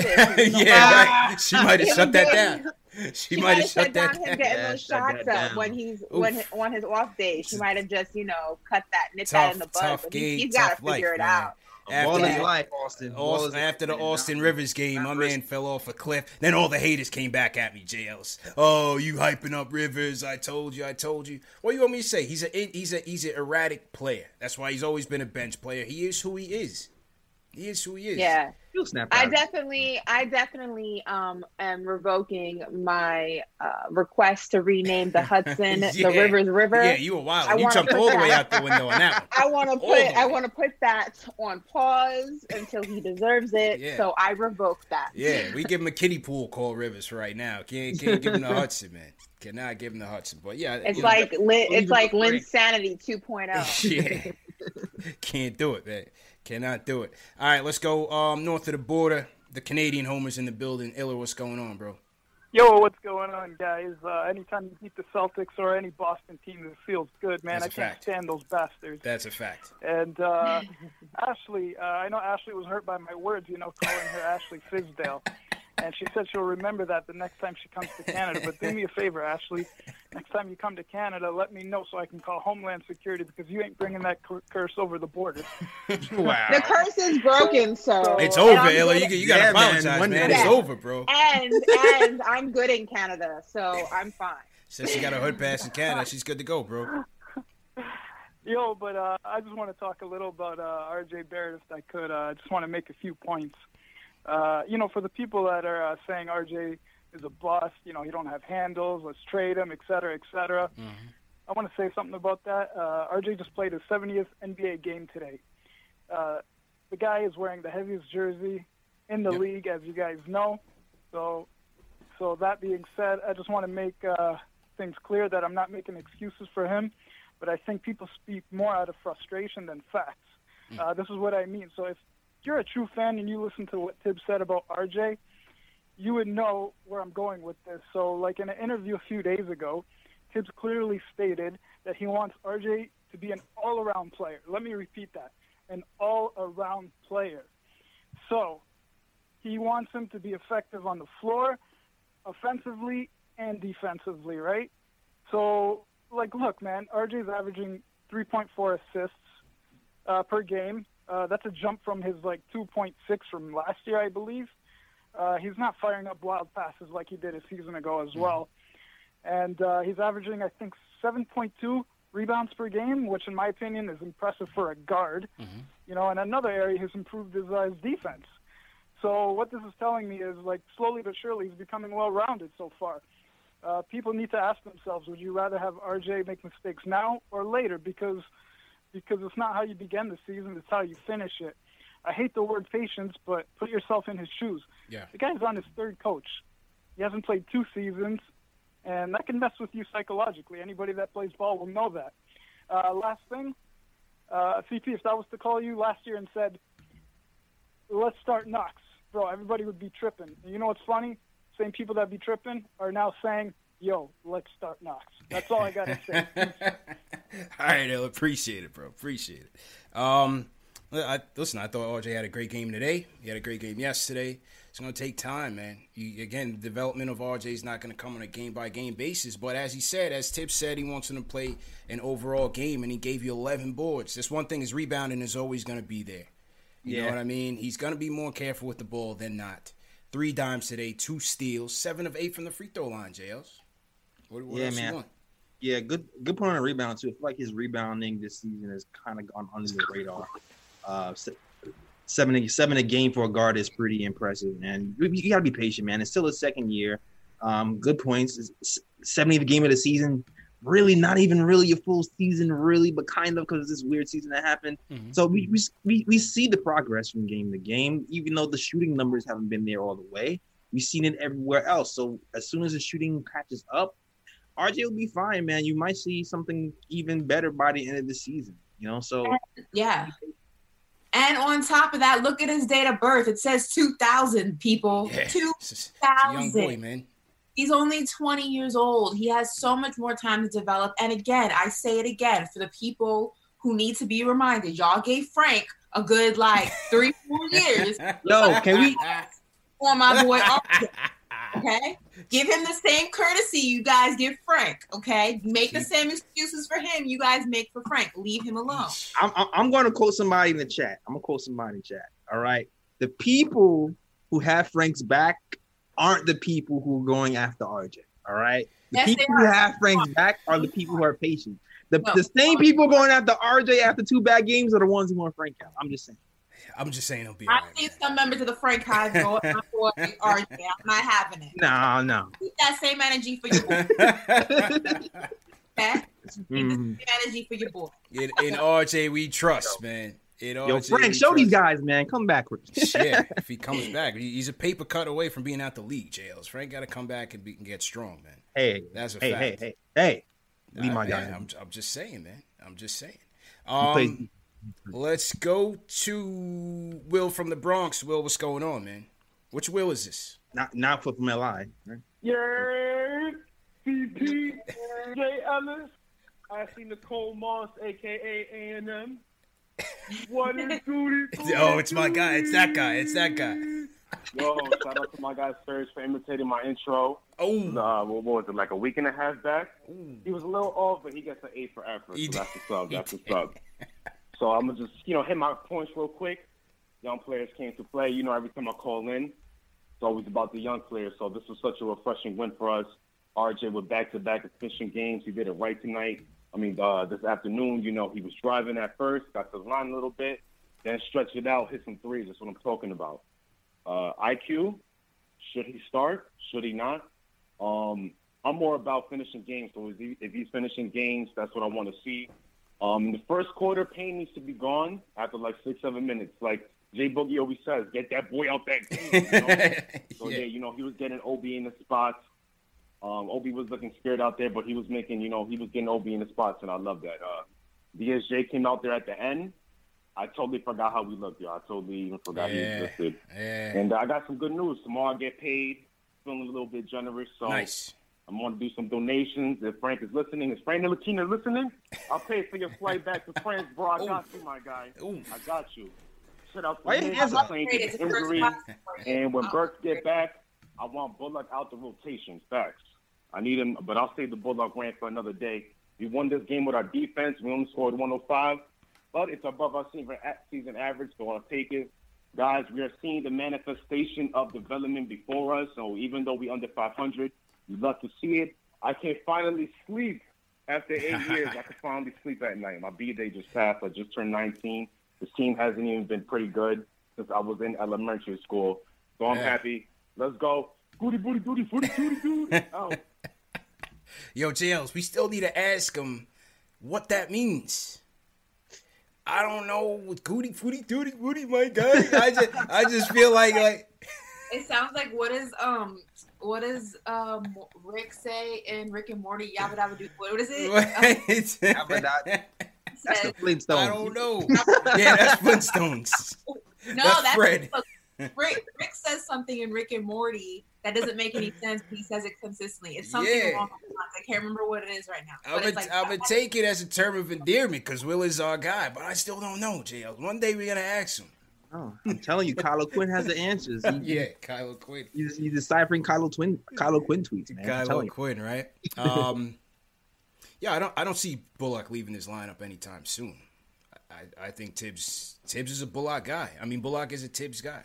yeah, right. She might have Him shut that doing- down. She, She might have shut down that him down. getting Yeah, those shut shots that up down. when he's when Oof. on his off day. She might have just, you know, cut that, nip Tough, that in the bud. tough But game, he, he's got tough to figure life, it man. out. After Ball that- is life, Austin. Ball Austin, is after the life. Austin Rivers game, my Not man risk- fell off a cliff. Then all the haters came back at me, J Ls. Oh, you hyping up Rivers. I told you, I told you. What do you want me to say? He's a he's a he's an erratic player. That's why he's always been a bench player. He is who he is. He is who he is. Yeah. He'll snap I out. definitely, I definitely um am revoking my uh, request to rename the Hudson Yeah. the Rivers River. Yeah, you were wild. I You wanna jumped put all the way that- out the window on that one. I want to All put the I way. want to put that on pause until he deserves it. Yeah. So I revoke that. Yeah, we give him a kiddie pool call Rivers for right now. Can't can't give him the Hudson, man. Cannot give him the Hudson. But yeah, It's you know, like Lin, Leave it's it like for free. Linsanity two point oh. yeah. Can't do it, man. Cannot do it. All right, let's go um, north of the border. The Canadian homers in the building. Iller, what's going on, bro? Yo, what's going on, guys? Uh, anytime you beat the Celtics or any Boston team, it feels good, man. That's I a can't fact. stand those bastards. That's a fact. And uh, Ashley, uh, I know Ashley was hurt by my words, you know, calling her Ashley Fizdale. And she said she'll remember that the next time she comes to Canada. But do me a favor, Ashley. next time you come to Canada, let me know so I can call Homeland Security because you ain't bringing that cur- curse over the border. Wow. The curse is broken, so It's over, Ella. You, you gotta Yeah, apologize, man. man. One- It's Yeah. over, bro. and and I'm good in Canada, so I'm fine. Since she got a hood pass in Canada, she's good to go, bro. Yo, but uh, I just want to talk a little about uh, R J Barrett if I could. Uh, I just want to make a few points. Uh, you know, for the people that are uh, saying R J is a bust, you know, he don't have handles, let's trade him, et cetera, et cetera. Mm-hmm. I want to say something about that. Uh, R J just played his seventieth N B A game today. Uh, the guy is wearing the heaviest jersey in the Yep. league, as you guys know. So, so that being said, I just want to make uh, things clear that I'm not making excuses for him, but I think people speak more out of frustration than facts. Uh, this is what I mean. So if you're a true fan and you listen to what Tibbs said about R J, you would know where I'm going with this. So like in an interview a few days ago, Tibbs clearly stated that he wants R J to be an all-around player. Let me repeat that, an all-around player. So he wants him to be effective on the floor, offensively and defensively, right? So, like, look, man, R J's averaging three point four assists uh, per game. Uh, that's a jump from his, like, two point six from last year, I believe. Uh, he's not firing up wild passes like he did a season ago as well. And uh, he's averaging, I think, seven point two rebounds per game, which in my opinion is impressive for a guard. Mm-hmm. You know, and another area he's improved is uh, his defense. So what this is telling me is, like, slowly but surely he's becoming well-rounded so far. Uh, people need to ask themselves, would you rather have R J make mistakes now or later? Because because it's not how you begin the season, it's how you finish it. I hate the word patience, but put yourself in his shoes. Yeah. The guy's on his third coach. He hasn't played two seasons, and that can mess with you psychologically. Anybody that plays ball will know that. Uh, last thing, uh, C P, if I was to call you last year and said, let's start Knox, bro, everybody would be tripping. And you know what's funny? Same people that be tripping are now saying, yo, let's start Knox. That's all I got to say. All right, Ella, appreciate it, bro. Appreciate it. Um, I, listen, I thought R J had a great game today. He had a great game yesterday. It's going to take time, man. You, again, the development of R J is not going to come on a game-by-game basis. But as he said, as Tibbs said, he wants him to play an overall game, and he gave you eleven boards. That's one thing, his rebounding is always going to be there. You Yeah. know what I mean? He's going to be more careful with the ball than not. Three dimes today, two steals, seven of eight from the free throw line, J Ls. What, what Yeah, else man. you want? Yeah, good good point on the rebound, too. I feel like his rebounding this season has kind of gone under the radar. Uh, se- seven, seven a game for a guard is pretty impressive, man. You, you got to be patient, man. It's still his second year. Um, good points. seventy the game of the season. Really not even really a full season, really, but kind of because of this weird season that happened. Mm-hmm. So we, we we we see the progress from game to game, even though the shooting numbers haven't been there all the way. We've seen it everywhere else. So as soon as the shooting catches up, R J will be fine, man. You might see something even better by the end of the season, you know? So yeah. And on top of that, look at his date of birth. It says two thousand, people. Yeah. two It's a young boy, thousand. man. He's only twenty years old. He has so much more time to develop. And again, I say it again, for the people who need to be reminded, y'all gave Frank a good, like, three, four years. Yo, can we on my boy R J, okay? Give him the same courtesy you guys give Frank, okay? Make the same excuses for him you guys make for Frank. Leave him alone. I'm, I'm I'm going to quote somebody in the chat. I'm going to quote somebody in the chat. All right. The people who have Frank's back aren't the people who are going after R J. All right. The Yes, people they who are. have Frank's back are the people who are patient. The, No. the same people going after R J after two bad games are the ones who want Frank out. I'm just saying. I'm just saying he'll be all I've right. seen some members of the Frank Hive go my boy R J. I'm not having it. No, no. Keep that same energy for your boy. Okay? Keep the Mhm. same energy for your boy. In, in R J, we trust, man. In Yo, R J, Frank, we show these trust. guys, man. Come back, Chris. Yeah, if he comes back, he- he's a paper cut away from being out the league, Jails. Frank got to come back and, be, and get strong, man. Hey, That's a hey, fact. hey, hey, hey. Leave Uh, my man, guy. I'm, I'm just saying, man. I'm just saying. plays- Um, let's go to Will from the Bronx. Will, what's going on, man? Which Will is this? Not not for from L I. Right? Yeah, C P, J Ellis. I see Nicole Moss, a k a. A and M. What is Goody? Oh, it's my guy. It's that guy. It's that guy. Yo, shout out to my guy Serge for imitating my intro. Oh, uh, what was it, like a week and a half back? Ooh. He was a little off, but he gets an A for effort. So that's what's up. That's what's up. So I'm gonna just, you know, hit my points real quick. Young players came to play. You know, every time I call in, it's always about the young players. So this was such a refreshing win for us. R J with back-to-back efficient games. He did it right tonight. I mean, uh, this afternoon, you know, he was driving at first, got to the line a little bit, then stretched it out, hit some threes. That's what I'm talking about. Uh, I Q, should he start? Should he not? Um, I'm more about finishing games. So if, he, if he's finishing games, that's what I want to see. Um, in the first quarter, Payne needs to be gone after like six, seven minutes. Like Jay Boogie always says, get that boy out that game. You know? So, yeah. yeah, you know, he was getting Obi in the spots. Um, Obi was looking scared out there, but he was making, you know, he was getting Obi in the spots, and I love that. Uh, D S J came out there at the end. I totally forgot how we looked, yo. I totally even forgot yeah. he existed. Yeah. And uh, I got some good news. Tomorrow I get paid, feeling a little bit generous. So nice. I'm going to do some donations. If Frank is listening, is Frank Ntilikina listening? I'll pay for your flight back to France, bro. I got you, my guy. Ooh. I got you. Shout out to him. He's playing to injury. And when Burks get back, I want Bullock out the rotation. Facts. I need him, but I'll save the Bullock rant for another day. We won this game with our defense. We only scored one oh five, but it's above our season average, so I'll take it. Guys, we are seeing the manifestation of development before us, so even though we're under five hundred, we love to see it. I can finally sleep. After eight years, I can finally sleep at night. My B-day just passed. I just turned nineteen. This team hasn't even been pretty good since I was in elementary school, so I'm yeah. happy. Let's go. Booty, booty, booty, booty, booty, booty. Oh. Yo, J Ls, we still need to ask him what that means. I don't know. Goody, footy, dooty, booty, my guy. I just, I just feel like, like. It sounds like what is um, what does um Rick say in Rick and Morty? Yabba dabba doo. What is it? Yabba dabba. That's the Flintstones. I don't know. Yeah, that's Flintstones. No, that's, that's Fred. Rick, Rick says something in Rick and Morty that doesn't make any sense, but he says it consistently. It's something yeah. along those lines. I can't remember what it is right now. I'm gonna like, I'm take it as a term of endearment because Will is our guy, but I still don't know, J L. One day we're going to ask him. Oh, I'm telling you, Kylo Quinn has the answers. He, yeah, Kylo Quinn. He's, he's deciphering Kylo, Twin, Kylo Quinn tweets, man. Kylo Quinn, right? Um, yeah, I don't I don't see Bullock leaving this lineup anytime soon. I, I think Tibbs Tibbs is a Bullock guy. I mean, Bullock is a Tibbs guy.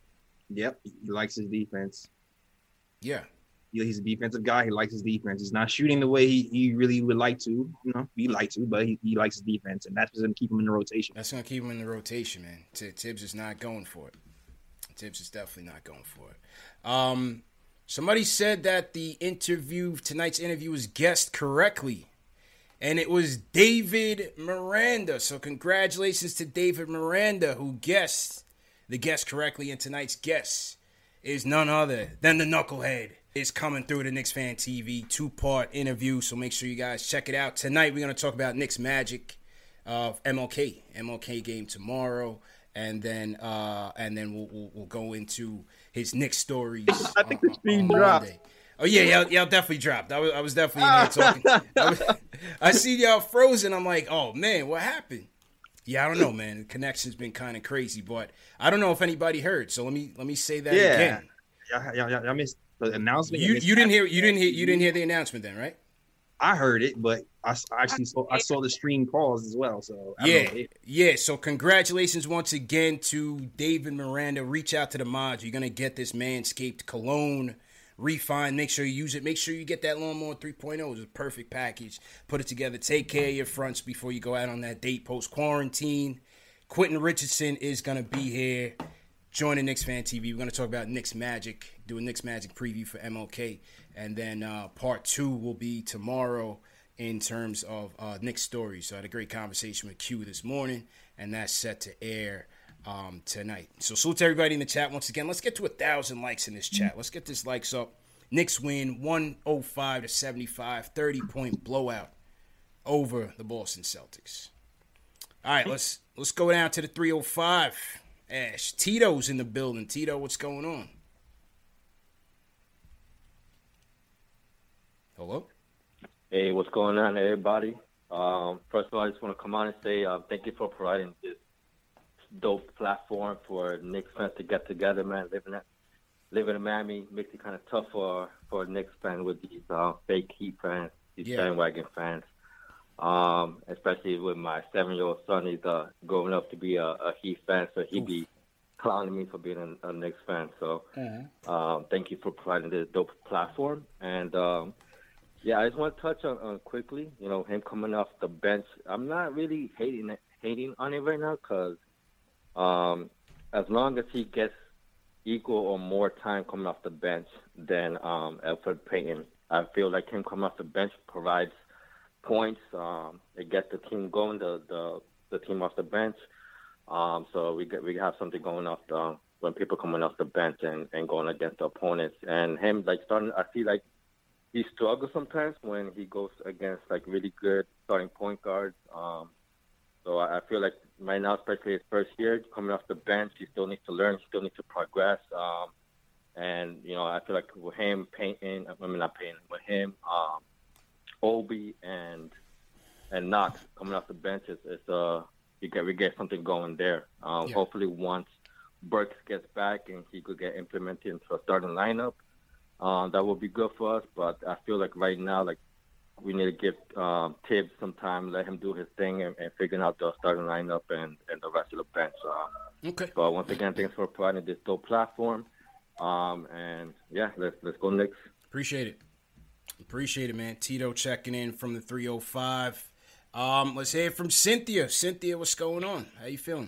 Yep, he likes his defense. Yeah. Yeah, he's a defensive guy. He likes his defense. He's not shooting the way he, he really would like to. You know, he'd like to, but he, he likes his defense, and that's going to keep him in the rotation. That's going to keep him in the rotation, man. T- Tibbs is not going for it. Tibbs is definitely not going for it. Um, somebody said that the interview, tonight's interview was guessed correctly, and it was David Miranda. So congratulations to David Miranda, who guessed the guess correctly, and tonight's guess is none other than the Knucklehead. Is coming through the Knicks Fan T V two-part interview, so make sure you guys check it out. Tonight, we're going to talk about Knicks Magic, uh, M L K, M L K game tomorrow, and then uh, and then we'll, we'll we'll go into his Knicks stories. I think the stream dropped. Oh yeah, y'all, y'all definitely dropped. I was I was definitely in there talking. I, was, I see y'all frozen. I'm like, oh man, what happened? Yeah, I don't know, man. The connection's been kind of crazy, but I don't know if anybody heard. So let me let me say that yeah. again. Yeah, yeah, yeah. I missed the announcement. You you didn't hear you didn't hear you didn't hear the announcement then, right? I heard it, but I, I actually saw I saw the stream pause as well. So I yeah, yeah. So congratulations once again to David Miranda. Reach out to the mods. You're gonna get this Manscaped cologne refine. Make sure you use it. Make sure you get that Lawnmower three point oh. It's a perfect package. Put it together. Take care of your fronts before you go out on that date post quarantine. Quentin Richardson is gonna be here. Joining Knicks Fan T V. We're going to talk about Knicks Magic, do a Knicks Magic preview for M L K. And then uh, part two will be tomorrow in terms of uh, Knicks stories. So I had a great conversation with Q this morning, and that's set to air um, tonight. So salute to everybody in the chat once again. Let's get to one thousand likes in this chat. Let's get this likes up. Knicks win one oh five to seventy-five, thirty-point blowout over the Boston Celtics. All right, let's let's go down to the three oh five. Ash, Tito's in the building. Tito, what's going on? Hello? Hey, what's going on, everybody? Um, first of all, I just want to come on and say uh, thank you for providing this dope platform for Knicks fans to get together, man. Living at living in Miami makes it kind of tough for for Knicks fans with these uh, fake Heat fans, these Yeah. bandwagon fans. Um, especially with my seven-year-old son, he's uh, growing up to be a, a Heat fan, so he'd be clowning me for being a, a Knicks fan. So, Uh-huh. um, thank you for providing this dope platform. And um, yeah, I just want to touch on, on quickly. You know, him coming off the bench. I'm not really hating it, hating on it right now because um, as long as he gets equal or more time coming off the bench than um, Elfrid Payton, I feel like him coming off the bench provides points. Um, it gets the team going, the the, the team off the bench. Um, so we get we have something going off the when people coming off the bench and, and going against the opponents. And him like starting, I feel like he struggles sometimes when he goes against like really good starting point guards. Um, so I, I feel like right now, especially his first year coming off the bench, he still needs to learn, he still needs to progress. Um, and you know, I feel like with him, Payton, I mean not Payton, with him. Um, Obi and and Knox coming off the bench is, is uh we get we get something going there. Um, Yeah. Hopefully, once Burks gets back and he could get implemented into a starting lineup, um, that will be good for us. But I feel like right now, like we need to give um, Tibbs some time, let him do his thing, and, and figuring out the starting lineup and, and the rest of the bench. Uh, okay. But once again, thanks for providing this dope platform. Um, and yeah, let's let's go Knicks. Appreciate it. Appreciate it, man. Tito checking in from the three oh five. Um, let's hear from Cynthia. Cynthia, what's going on? How you feeling?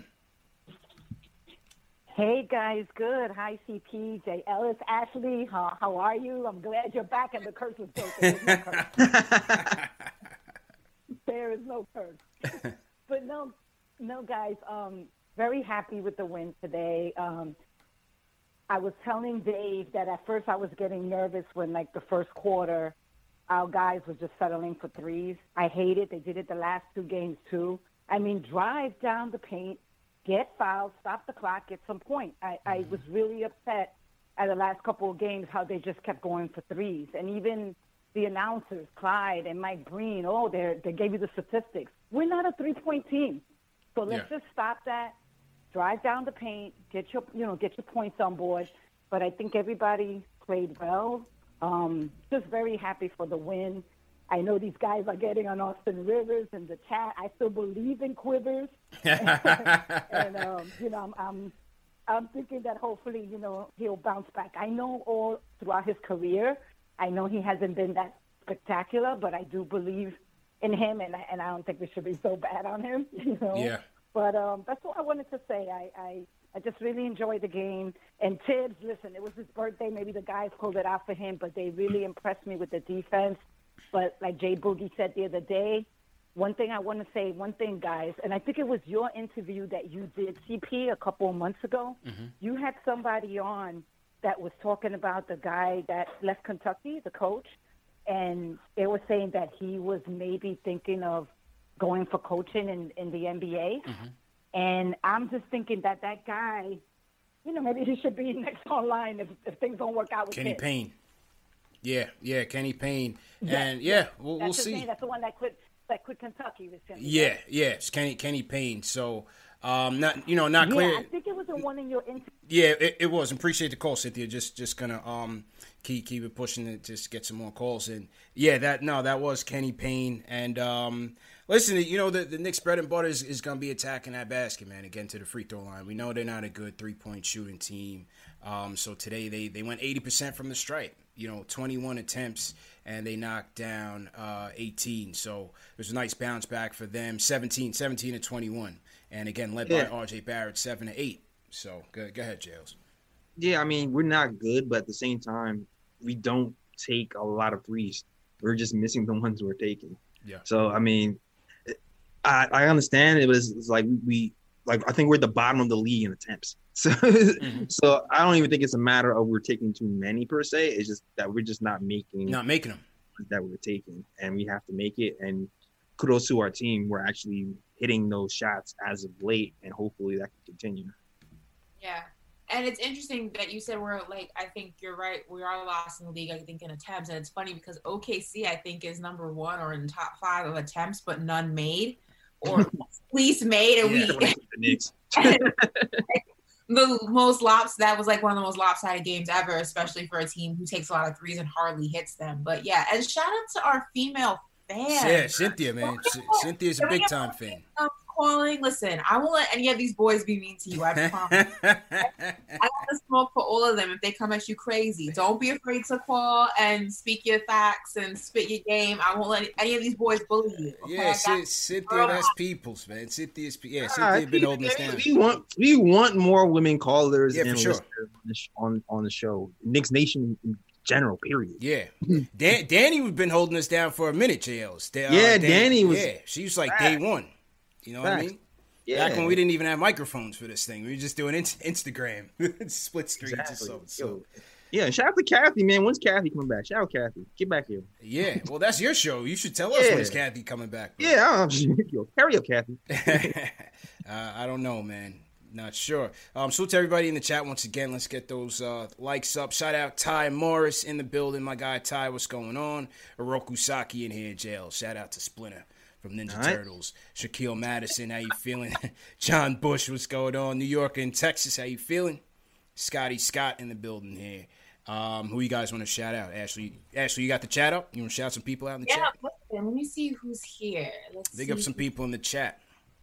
Hey guys, good. Hi C P, J Ellis, Ashley. How, how are you? I'm glad you're back and the curse was broken. There's no curse. There is no curse. But no, no guys. Um, very happy with the win today. Um, I was telling Dave that at first I was getting nervous when, like, the first quarter, our guys were just settling for threes. I hate it. They did it the last two games, too. I mean, drive down the paint, get fouled, stop the clock, get some point. I, I was really upset at the last couple of games how they just kept going for threes. And even the announcers, Clyde and Mike Breen, oh, they they gave you the statistics. We're not a three-point team. So let's Yeah. just stop that. Drive down the paint, get your you know get your points on board. But I think everybody played well. Um, just very happy for the win. I know these guys are getting on Austin Rivers in the chat. I still believe in Quivers, and um, you know I'm, I'm I'm thinking that hopefully you know he'll bounce back. I know all throughout his career, I know he hasn't been that spectacular, but I do believe in him, and I, and I don't think we should be so bad on him. You know. Yeah. But um, that's what I wanted to say. I, I, I just really enjoyed the game. And Tibbs, listen, it was his birthday. Maybe the guys pulled it out for him, but they really impressed me with the defense. But like Jay Boogie said the other day, one thing I want to say, one thing, guys, and I think it was your interview that you did, C P, a couple of months ago. Mm-hmm. You had somebody on that was talking about the guy that left Kentucky, the coach, and they were saying that he was maybe thinking of going for coaching in, in the N B A. Mm-hmm. And I'm just thinking that that guy, you know, maybe he should be next online if, if things don't work out with Kenny him. Payne. Yeah, yeah, Kenny Payne. Yeah, And yeah, we'll, That's we'll his see. name. That's the one that quit that quit Kentucky. Was Kenny Yeah, Payne. yeah, it's Kenny Kenny Payne. So, um, not you know, not clear. Yeah, I think it was the one in your interview. Yeah, it, it was. Appreciate the call, Cynthia. Just just gonna um keep keep it pushing it, just get some more calls in. Yeah, that no, that was Kenny Payne. And um listen, you know, the, the Knicks bread and butter is, is gonna be attacking that basket, man, again to the free throw line. We know they're not a good three point shooting team. Um so today they, they went eighty percent from the stripe, you know, twenty-one attempts, and they knocked down uh eighteen. So it was a nice bounce back for them. seventeen, seventeen to twenty-one. And again, led Yeah. by R J Barrett, seven to eight. So go, go ahead, Jails. Yeah, I mean, we're not good, but at the same time, we don't take a lot of threes. We're just missing the ones we're taking. Yeah. So, I mean, I, I understand it was it's like we, like, I think we're at the bottom of the league in attempts. So, Mm-hmm. so I don't even think it's a matter of we're taking too many per se. It's just that we're just not making Not making them that we're taking, and we have to make it. And kudos to our team. We're actually hitting those shots as of late, and hopefully that can continue. Yeah. And it's interesting that you said we're like, I think you're right. We are last in the league, I think, in attempts. And it's funny because O K C, I think, is number one or in the top five of attempts, but none made. or least made, and Yeah, we the Knicks. the most lops that was like one of the most lopsided games ever, especially for a team who takes a lot of threes and hardly hits them. But yeah, and shout out to our female fans. Yeah, Cynthia, man. C- Cynthia's a big time fan. Calling, listen, I won't let any of these boys be mean to you. I promise. I want to smoke for all of them if they come at you crazy. Don't be afraid to call and speak your facts and spit your game. I won't let any of these boys bully you. Okay? Yeah, C- Cynthia, that's people's, man. Cynthia's, yeah, Cynthia Right, been holding us down. We want we want more women callers Yeah, and for sure. listeners on the, sh- on, on the show. Knicks Nation in general, period. Yeah. Dan- Danny was been holding us down for a minute, J Ls. Da- uh, Yeah, Danny was- Yeah, she was like day one. You know what I Facts. mean? Yeah. Back when we didn't even have microphones for this thing. We were just doing in- Instagram. Split screens Exactly. or something. So. Yeah, shout out to Kathy, man. When's Kathy coming back? Shout out Kathy. Get back here. Yeah, well, that's your show. You should tell us Yeah. when's Kathy coming back. Bro. Yeah, I'm yo, carry up, Kathy. uh, I don't know, man. Not sure. Um, salute to everybody in the chat once again. Let's get those uh, likes up. Shout out Ty Morris in the building. My guy Ty, what's going on? Oroku Saki in here in jail. Shout out to Splinter from Ninja All right. Turtles. Shaquille Madison, how you feeling? John Bush, what's going on? New York and Texas, how you feeling? Scotty Scott in the building here. Um, who you guys want to shout out? Ashley, Ashley, you got the chat up? You want to shout some people out in the Yeah, chat? listen, let me see who's here. Let's Big see. up some people in the chat.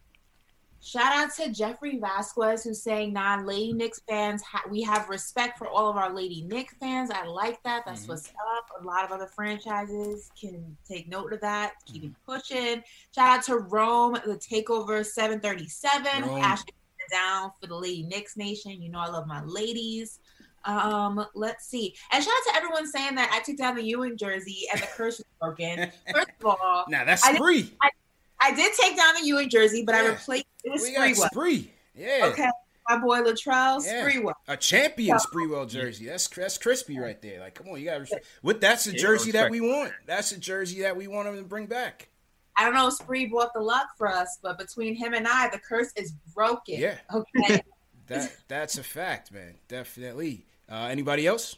Shout out to Jeffrey Vasquez, who's saying, non Lady Knicks fans, ha- we have respect for all of our Lady Knicks fans. I like that. That's Mhm. what's up. A lot of other franchises can take note of that. Keep it pushing. Shout out to Rome, the Takeover seven thirty-seven. Rome. Ashley down for the Lady Knicks Nation. You know I love my ladies. Um, let's see. And shout out to everyone saying that I took down the Ewing jersey and the curse was broken. First of all, Now that's I did- spree. I, I did take down the Ewing jersey, but I Yeah. replaced it with We got Spreewell. spree. Yeah. Okay, my boy Latrell Yeah. Spreewell. A champion So- Spreewell jersey. That's that's crispy right there. Like, come on, you got to respect. What? That's a Yeah, jersey that respect. we want. That's a jersey that we want him to bring back. I don't know if Spree brought the luck for us, but between him and I, the curse is broken. Yeah. Okay. That that's a fact, man. Definitely. Uh, anybody else?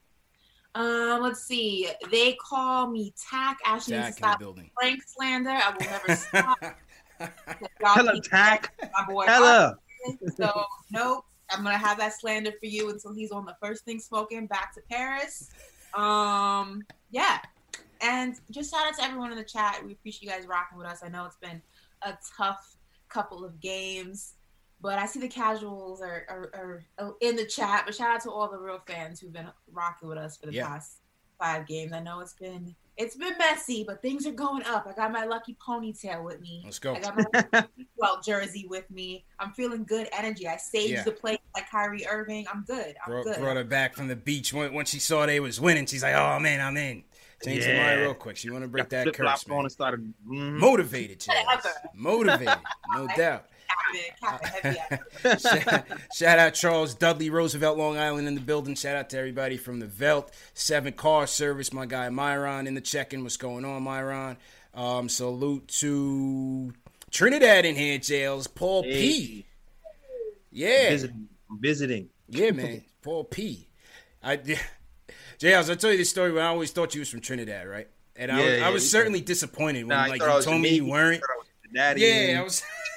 um, let's see. They call me Tack. Ashley needs Tack to in the stop building. Frank slander. I will never stop. Y'all Hello, keep Tack. my boy. Hello. So nope, I'm gonna have that slander for you until he's on the first thing smoking back to Paris. Um, yeah, and just shout out to everyone in the chat. We appreciate you guys rocking with us. I know it's been a tough couple of games, but I see the casuals are, are, are in the chat. But shout out to all the real fans who've been rocking with us for the Yeah. past five games. I know it's been it's been messy, but things are going up. I got my lucky ponytail with me. Let's go. I got my well jersey with me. I'm feeling good energy. I saved Yeah. the play like Kyrie Irving. I'm good. I'm Brought, good. brought her back from the beach when, when she saw they was winning. She's like, "Oh man, I'm in." Changed her mind Yeah. real quick. She want to break that Flip-flops curse, on man. and started mm, Motivated, Chaz. Whatever. Motivated, no doubt. Cap it, cap it, heavy shout, shout out Charles Dudley, Roosevelt, Long Island in the building. Shout out to everybody from the Velt, Seven Car Service. My guy Myron in the check-in. What's going on, Myron? Um, salute to Trinidad in here, Jails. Paul Hey. P. Yeah, visiting. visiting. yeah, man. Paul P. I, Jails, I'll tell you this story. When I always thought you was from Trinidad, right? And I, Yeah, was, yeah, I was you certainly disappointed when Nah, like thought I you was told me you Jamaican. weren't. Thought I was Daddy. Yeah, I was.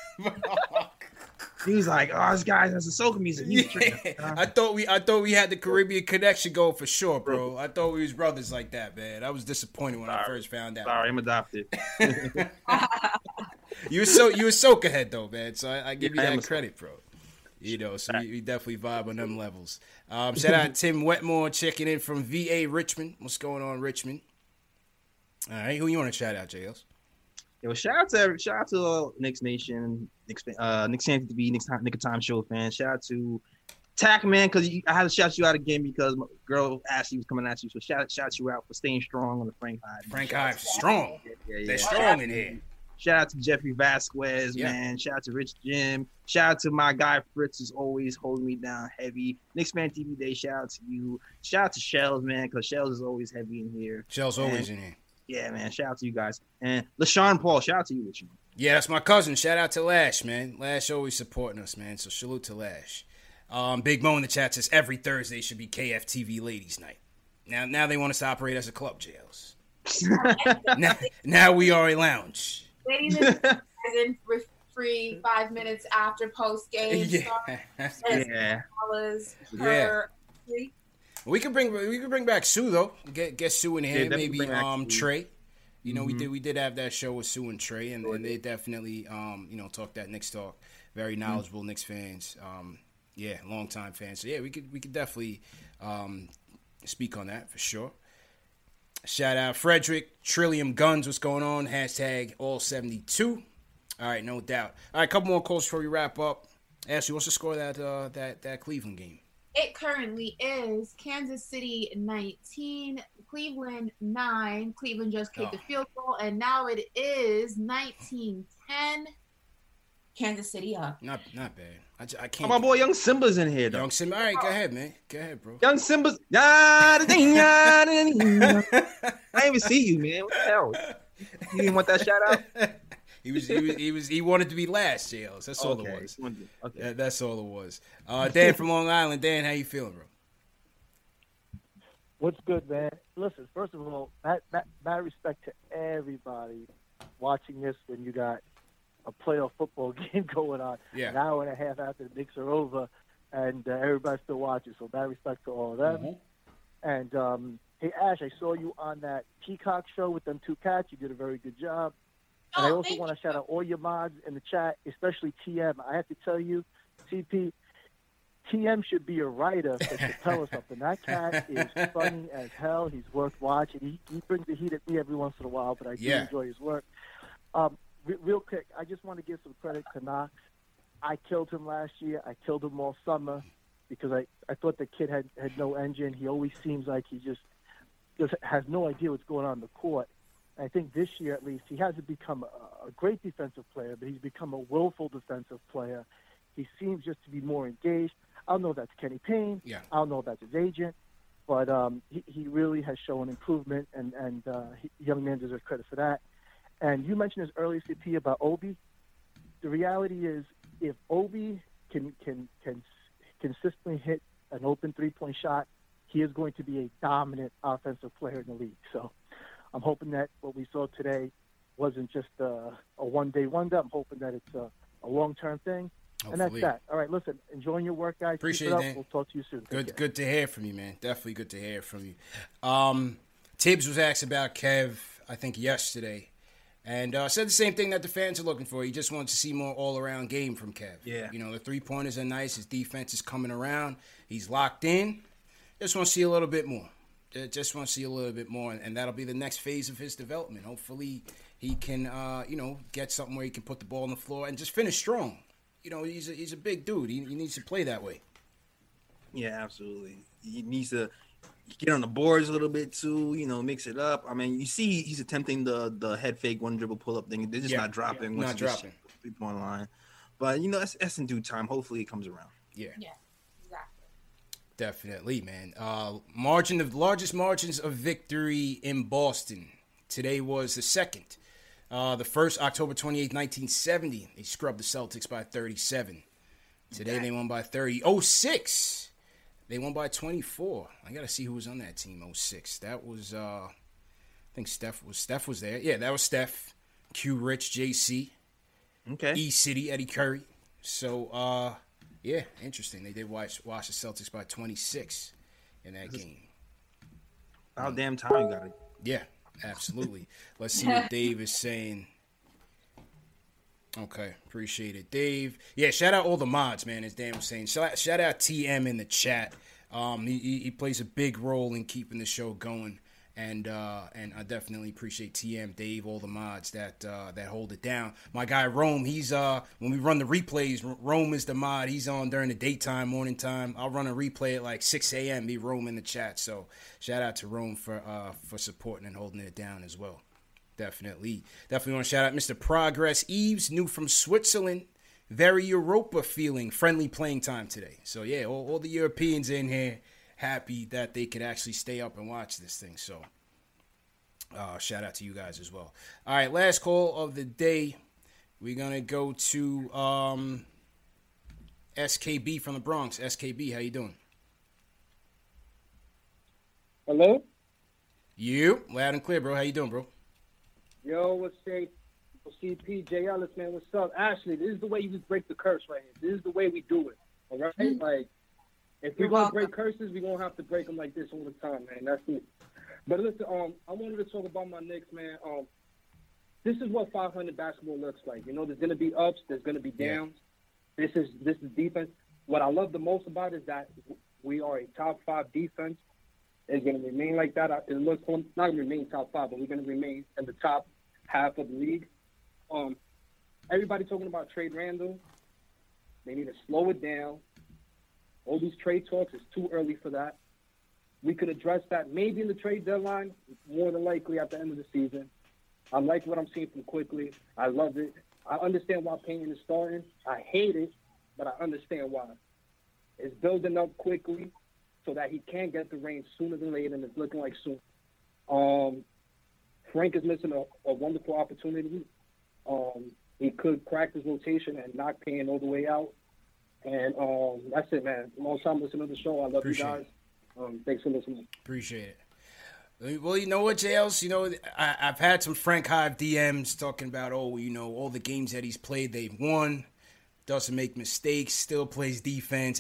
He was like, "Oh, this guy has a soca music." He's Yeah. I thought we I thought we had the Caribbean connection going for sure, bro. I thought we was brothers like that, man. I was disappointed when I first found out. Sorry, I'm adopted. You were so you were soca head though, man. So I, I give Yeah, I you am that a credit, bro. You know, so we, we definitely vibe on them levels. Um, shout out Tim Wetmore checking in from V A Richmond. What's going on, Richmond? All right, who you want to shout out, J Ls? Yo, shout out to every, shout out to uh, Knicks Nation, Knicks, uh, Knicks Fan T V, Knicks Time, Nick of Time Show fans. Shout out to Tack Man because I had to shout you out again because my girl Ashley was coming at you. So shout shout you out for staying strong on the Frank Hive. Frank Hive strong. Yeah, yeah, They're yeah. strong in here. Shout out to Jeffrey Vasquez, Yeah. man. Shout out to Rich Jim. Shout out to my guy Fritz, is always holding me down heavy. Knicks Fan T V Day. Shout out to you. Shout out to Shells, man, because Shells is always heavy in here. Shell's And- always in here. Yeah, man. Shout out to you guys. And LaShawn Paul, shout out to you, LaShawn. Yeah, that's my cousin. Shout out to Lash, man. Lash always supporting us, man. So salute to Lash. Um, Big Mo in the chat says every Thursday should be K F T V Ladies Night. Now, now they want us to operate as a club, J Ls. now, now we are a lounge. Ladies and gentlemen, free five minutes after post game. Yeah. Yeah. Yeah. We can bring we can bring back Sue though. Get get Sue in here. Yeah, maybe bring back um Sue. Trey. You know, Mhm. we did we did have that show with Sue and Trey, and, and they definitely um you know talk that Knicks talk. Very knowledgeable Knicks fans. Um yeah, long time fans. So yeah, we could we could definitely um speak on that for sure. Shout out Frederick Trillium Guns. What's going on? Hashtag all seventy-two. All right, no doubt. All right, a couple more calls before we wrap up. Ashley, what's the score of that uh, that that Cleveland game? It currently is Kansas City nineteen, Cleveland nine. Cleveland just kicked Oh. a field goal, and now it is nineteen ten. Kansas City up. Not not bad. I, ju- I Oh, can't. my boy Young Simba's in here, though. Young Simba. All right, go ahead, man. Go ahead, bro. Young Simba's. I didn't even see you, man. What the hell? You didn't want that shout out? He was, he was, he was, he wanted to be last, J Ls. That's all Okay. it was. Okay. That- that's all it was. Uh, Dan from Long Island. Dan, how you feeling, bro? What's good, man? Listen, first of all, that, that, that respect to everybody watching this when you got a playoff football game going on Yeah. an hour and a half after the Knicks are over, and uh, everybody's still watching. So bad respect to all of them. Mm-hmm. And um, hey, Ash, I saw you on that Peacock show with them two cats. You did a very good job. And I Oh, also thank want to shout out all your mods in the chat, especially T M. I have to tell you, C P, T M should be a writer that should tell us something. That cat is funny as hell. He's worth watching. He, he brings the heat at me every once in a while, but I do Yeah. enjoy his work. Um, re- real quick, I just want to give some credit to Knox. I killed him last year. I killed him all summer because I, I thought the kid had, had no engine. He always seems like he just, just has no idea what's going on in the court. I think this year, at least, he hasn't become a, a great defensive player, but he's become a willful defensive player. He seems just to be more engaged. I don't know if that's Kenny Payne. Yeah. I don't know if that's his agent. But um, he, he really has shown improvement, and, and uh, he, young man deserves credit for that. And you mentioned this earlier, C P, about Obi. The reality is, if Obi can, can, can consistently hit an open three-point shot, he is going to be a dominant offensive player in the league. So I'm hoping that what we saw today wasn't just a, a one-day wonder. I'm hoping that it's a, a long-term thing. And that's Hopefully. that. All right, listen, enjoying your work, guys. Appreciate Keep it up. it, Dan. We'll talk to you soon. Take Good, care. good to hear from you, man. Definitely good to hear from you. Um, Tibbs was asked about Kev, I think, yesterday, and uh, said the same thing that the fans are looking for. He just wants to see more all-around game from Kev. Yeah. You know, the three-pointers are nice. His defense is coming around. He's locked in. Just want to see a little bit more. Ju- Just want to see a little bit more, and that'll be the next phase of his development. Hopefully, he can, uh, you know, get something where he can put the ball on the floor and just finish strong. You know, he's a, he's a big dude. He, he needs to play that way. Yeah, absolutely. He needs to get on the boards a little bit too. You know, mix it up. I mean, you see, he's attempting the the head fake one dribble pull up thing. They're just Yeah, not dropping. yeah, once not he gets dropping. three point line. But you know, that's, that's in due time. Hopefully, it comes around. Yeah. Yeah, exactly. Definitely, man. Uh, margin of largest margins of victory in Boston. Today was the second. Uh, the first, October twenty-eighth, nineteen seventy. They scrubbed the Celtics by thirty-seven. Today they won by thirty. oh six. They won by twenty-four. I got to see who was on that team, oh six. That was, uh, I think Steph was Steph was there. Yeah, that was Steph. Q Rich, J C. Okay. E City, Eddie Curry. So, uh, yeah, interesting. They did watch, watch the Celtics by twenty-six in that game. About damn time you got it. Yeah, absolutely. Let's see what Dave is saying. Okay, appreciate it, Dave. Yeah, shout out all the mods, man, as Dan was saying. Shout, shout out T M in the chat. Um, he, he, he plays a big role in keeping the show going, and uh, and I definitely appreciate T M, Dave, all the mods that uh, that hold it down. My guy Rome, he's uh when we run the replays, Rome is the mod. He's on during the daytime, morning time. I'll run a replay at like six a.m. Be Rome in the chat. So shout out to Rome for uh for supporting and holding it down as well. Definitely. Definitely want to shout out Mister Progress Eves, new from Switzerland. Very Europa feeling, friendly playing time today. So, yeah, all, all the Europeans in here happy that they could actually stay up and watch this thing. So, uh, shout out to you guys as well. All right, last call of the day. We're going to go to um, S K B from the Bronx. S K B, how you doing? Hello? You? Loud and clear, bro. How you doing, bro? Yo, what's shape? C P, J. Ellis, man, what's up? Ashley, this is the way you just break the curse right here. This is the way we do it, all right? Mm-hmm. Like, if we're going to break curses, we're going to have to break them like this all the time, man. That's it. But listen, um, I wanted to talk about my Knicks, man. Um, this is what five hundred basketball looks like. You know, there's going to be ups, there's going to be downs. Yeah. This is this is defense. What I love the most about it is that we are a top five defense. It's going to remain like that. It looks not going to remain top five, but we're going to remain in the top half of the league. Um, everybody talking about trade Randall. They need to slow it down. All these trade talks, it's too early for that. We could address that maybe in the trade deadline, more than likely at the end of the season. I like what I'm seeing from Quickly. I love it. I understand why Payne is starting. I hate it, but I understand why. It's building up quickly so that he can get the reins sooner than later, and it's looking like soon. Um, Frank is missing a, a wonderful opportunity. Um, he could crack his rotation and knock Payne all the way out. And um, that's it, man. Long time listening to the show. I love Appreciate you guys. Um, thanks for listening. Appreciate it. Well, you know what, J Ls? You know, I, I've had some Frank Hive D Ms talking about, oh, you know, all the games that he's played, they've won. Doesn't make mistakes. Still plays defense.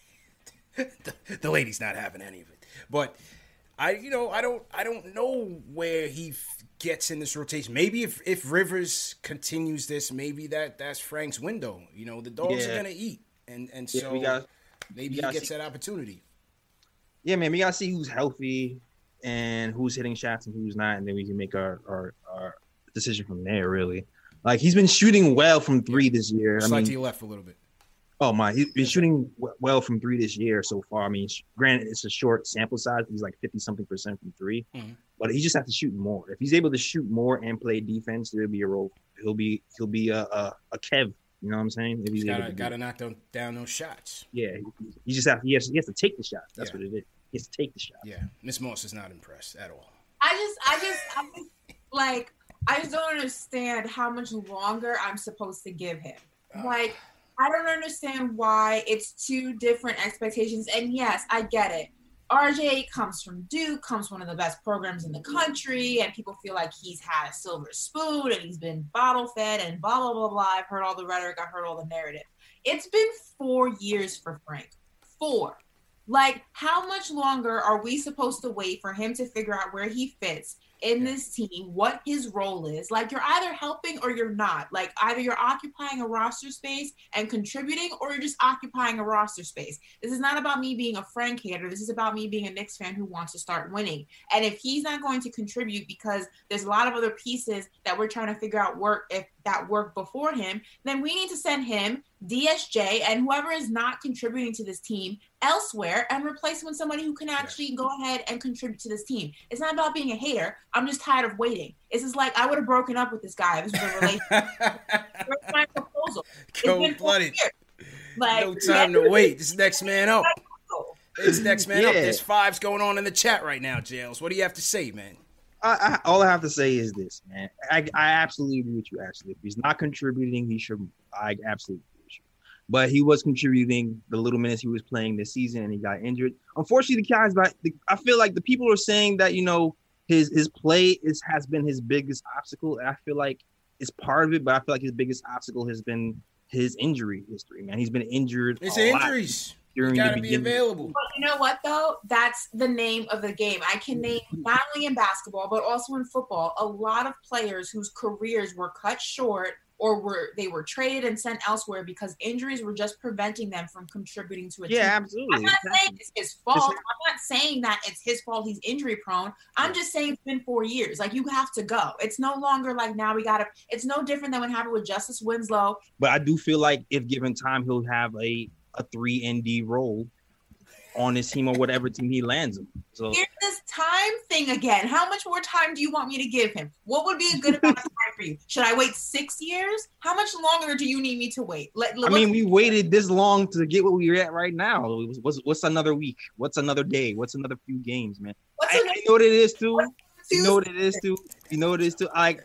the, the lady's not having any of it. But I, you know, I don't, I don't know where he f- gets in this rotation. Maybe if, if Rivers continues this, maybe that that's Frank's window. You know, the dogs yeah. are gonna eat, and and yeah, so we gotta, maybe we he gets see. that opportunity. Yeah, man, we gotta see who's healthy and who's hitting shots and who's not, and then we can make our our, our decision from there. Really, like he's been shooting well from three yeah. this year. Slide I mean, to your left a little bit. Oh my, he's been shooting well from three this year so far. I mean, granted, it's a short sample size. He's like fifty something percent from three, mm-hmm. but he just has to shoot more. If he's able to shoot more and play defense, there'll be a role. He'll be he'll be a a, a Kev. You know what I'm saying? If he's, he's gotta, gotta knock down, down those shots. Yeah, he, he just have he has, he has to take the shot. That's yeah. what it is. He has to take the shot. Yeah, Miss Moss is not impressed at all. I just, I just, I just, like, I just don't understand how much longer I'm supposed to give him. Oh. Like, I don't understand why it's two different expectations. And yes, I get it. R J comes from Duke, comes from one of the best programs in the country, and people feel like he's had a silver spoon and he's been bottle fed and blah, blah, blah, blah. I've heard all the rhetoric. I've heard all the narrative. It's been four years for Frank. Four. Like, how much longer are we supposed to wait for him to figure out where he fits in this team, what his role is? Like, you're either helping or you're not. Like, either you're occupying a roster space and contributing, or you're just occupying a roster space. This is not about me being a Frank hater. This is about me being a Knicks fan who wants to start winning. And if he's not going to contribute because there's a lot of other pieces that we're trying to figure out work if that worked before him, then we need to send him, D S J, and whoever is not contributing to this team elsewhere and replace him with somebody who can actually go ahead and contribute to this team. It's not about being a hater. I'm just tired of waiting. It's just like I would have broken up with this guy if this was a relationship. Where's my proposal? Cold-blooded. Like, no time to wait. This is next man up. It's next man yeah. up. There's fives going on in the chat right now, Jails. What do you have to say, man? I, I, all I have to say is this, man. I, I absolutely agree with you, Ashley. If he's not contributing, he should. I absolutely agree with you. But he was contributing the little minutes he was playing this season, and he got injured. Unfortunately, the guys, I feel like the people are saying that, you know, his his play is has been his biggest obstacle. And I feel like it's part of it, but I feel like his biggest obstacle has been his injury history, man. He's been injured. It's injuries. You gotta be available. But you know what, though? That's the name of the game. I can name not only in basketball, but also in football, a lot of players whose careers were cut short or were they were traded and sent elsewhere because injuries were just preventing them from contributing to a yeah, team. Yeah, absolutely. I'm not exactly. saying it's his fault. I'm not saying that it's his fault he's injury prone. I'm just saying it's been four years. Like, you have to go. It's no longer like now we got to – it's no different than what happened with Justice Winslow. But I do feel like if given time, he'll have a – a three N D role on his team or whatever team he lands in. So here's this time thing again. How much more time do you want me to give him? What would be a good amount of time for you? Should I wait six years? How much longer do you need me to wait? Let, I mean, we waited this long to get what we're at right now. What's what's another week? What's another day? What's another few games, man? I, you know what it is too. You know what it is too. You know what it is too. Like,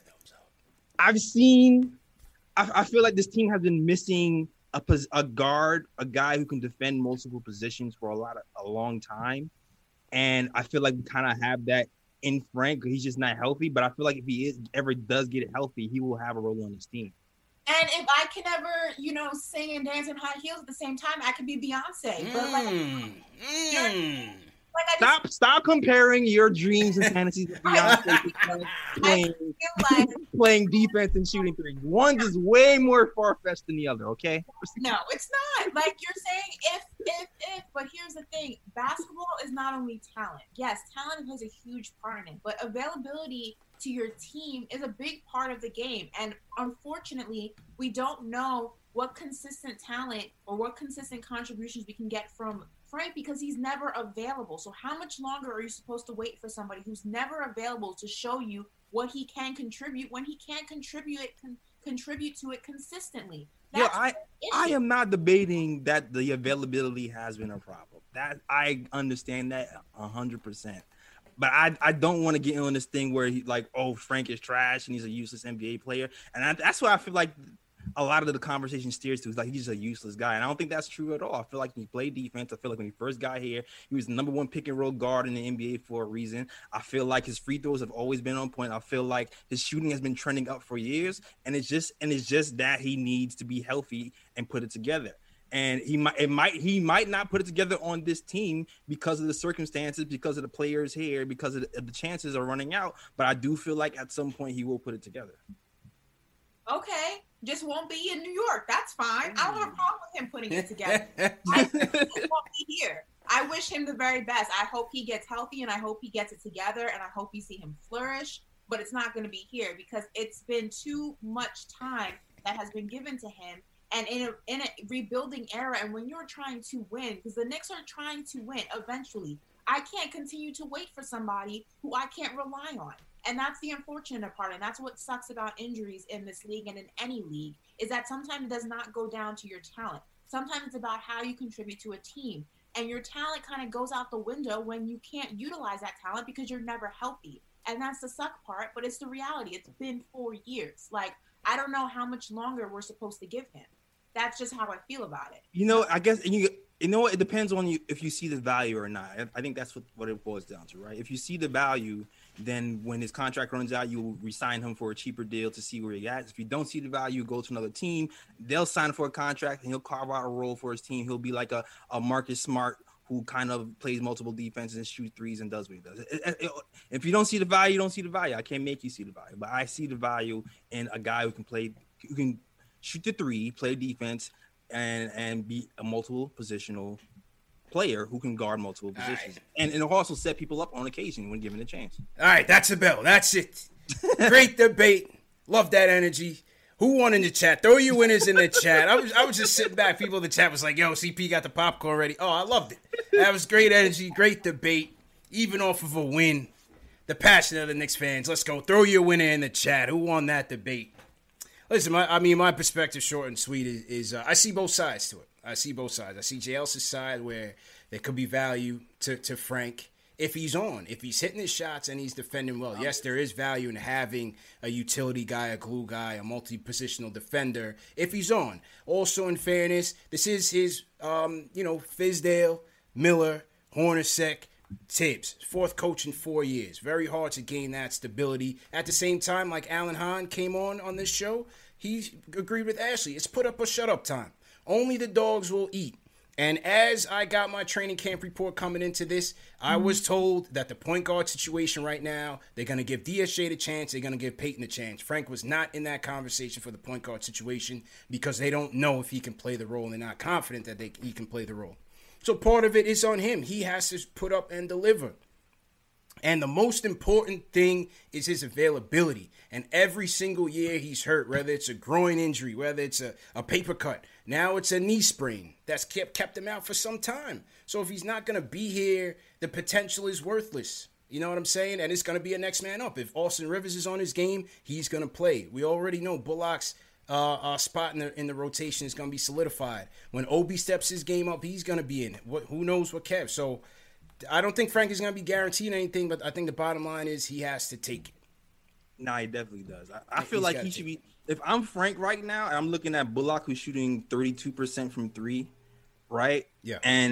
I've seen. I, I feel like this team has been missing A, a guard, a guy who can defend multiple positions for a lot of a long time, and I feel like we kind of have that in Frank. He's just not healthy. But I feel like if he is ever does get healthy, he will have a role on his team. And if I can ever, you know, sing and dance in high heels at the same time, I could be Beyonce. But like, Mm. Mm. like I Stop! just, Stop comparing your dreams and fantasies to Beyonce playing, feel like playing defense and shooting threes. One is way more far fetched than the other. Okay. no, it's not. Like you're saying, if, if, if. But here's the thing: basketball is not only talent. Yes, talent plays a huge part in it, but availability to your team is a big part of the game. And unfortunately, we don't know what consistent talent or what consistent contributions we can get from Frank because he's never available. So how much longer are you supposed to wait for somebody who's never available to show you what he can contribute when he can't contribute it, con- contribute to it consistently? Yeah, That's I the I issue. am not debating that the availability has been a problem. That I understand that a hundred percent. But I, I don't want to get on this thing where he like, oh, Frank is trash and he's a useless N B A player. And I, that's what I feel like a lot of the conversation steers to. Is like he's just a useless guy. And I don't think that's true at all. I feel like when he played defense, I feel like when he first got here, he was the number one pick and roll guard in the N B A for a reason. I feel like his free throws have always been on point. I feel like his shooting has been trending up for years. And it's just and it's just that he needs to be healthy and put it together. And he might, it might, he might not put it together on this team because of the circumstances, because of the players here, because of the, the chances are running out. But I do feel like at some point he will put it together. Okay, just won't be in New York. That's fine. I don't have a problem with him putting it together. I just won't be here. I wish him the very best. I hope he gets healthy and I hope he gets it together and I hope we see him flourish. But it's not going to be here because it's been too much time that has been given to him. And in a, in a rebuilding era, and when you're trying to win, because the Knicks are trying to win eventually, I can't continue to wait for somebody who I can't rely on. And that's the unfortunate part. And that's what sucks about injuries in this league and in any league, is that sometimes it does not go down to your talent. Sometimes it's about how you contribute to a team. And your talent kind of goes out the window when you can't utilize that talent because you're never healthy. And that's the suck part, but it's the reality. It's been four years. Like, I don't know how much longer we're supposed to give him. That's just how I feel about it. You know, I guess, and you, you know what? It depends on you if you see the value or not. I, I think that's what, what it boils down to, right? If you see the value, then when his contract runs out, you will re-sign him for a cheaper deal to see where he at. If you don't see the value, go to another team. They'll sign him for a contract, and he'll carve out a role for his team. He'll be like a, a Marcus Smart who kind of plays multiple defenses and shoots threes and does what he does. It, it, it, if you don't see the value, you don't see the value. I can't make you see the value, but I see the value in a guy who can play, who can shoot the three, play defense, and and be a multiple positional player who can guard multiple positions. Right. And, and also set people up on occasion when given a chance. All right, that's a bell. That's it. Great debate. Love that energy. Who won in the chat? Throw your winners in the chat. I was I was just sitting back. People in the chat was like, yo, C P got the popcorn ready. Oh, I loved it. That was great energy, great debate, even off of a win. The passion of the Knicks fans. Let's go. Throw your winner in the chat. Who won that debate? Listen, my, I mean, my perspective, short and sweet, is, is uh, I see both sides to it. I see both sides. I see J L's side where there could be value to, to Frank if he's on, if he's hitting his shots and he's defending well. Yes, there is value in having a utility guy, a glue guy, a multi-positional defender if he's on. Also, in fairness, this is his, um, you know, Fizdale, Miller, Hornacek, Tibbs, fourth coach in four years. Very hard to gain that stability. At the same time, like Alan Hahn came on on this show, he agreed with Ashley. It's put up or shut up time. Only the dogs will eat. And as I got my training camp report coming into this, I was told that the point guard situation right now, they're going to give D S J the chance, they're going to give Peyton the chance. Frank was not in that conversation for the point guard situation because they don't know if he can play the role and they're not confident that they, he can play the role. So part of it is on him. He has to put up and deliver. And the most important thing is his availability. And every single year he's hurt, whether it's a groin injury, whether it's a, a paper cut. Now it's a knee sprain that's kept, kept him out for some time. So if he's not going to be here, the potential is worthless. You know what I'm saying? And it's going to be a next man up. If Austin Rivers is on his game, he's going to play. We already know Bullock's uh, uh, spot in the, in the rotation is going to be solidified. When Obi steps his game up, he's going to be in it. What, who knows what Kev? So I don't think Frank is going to be guaranteed anything, but I think the bottom line is he has to take it. Nah, he definitely does. I, I feel like he should be. If I'm Frank right now, and I'm looking at Bullock, who's shooting thirty-two percent from three, right? Yeah. And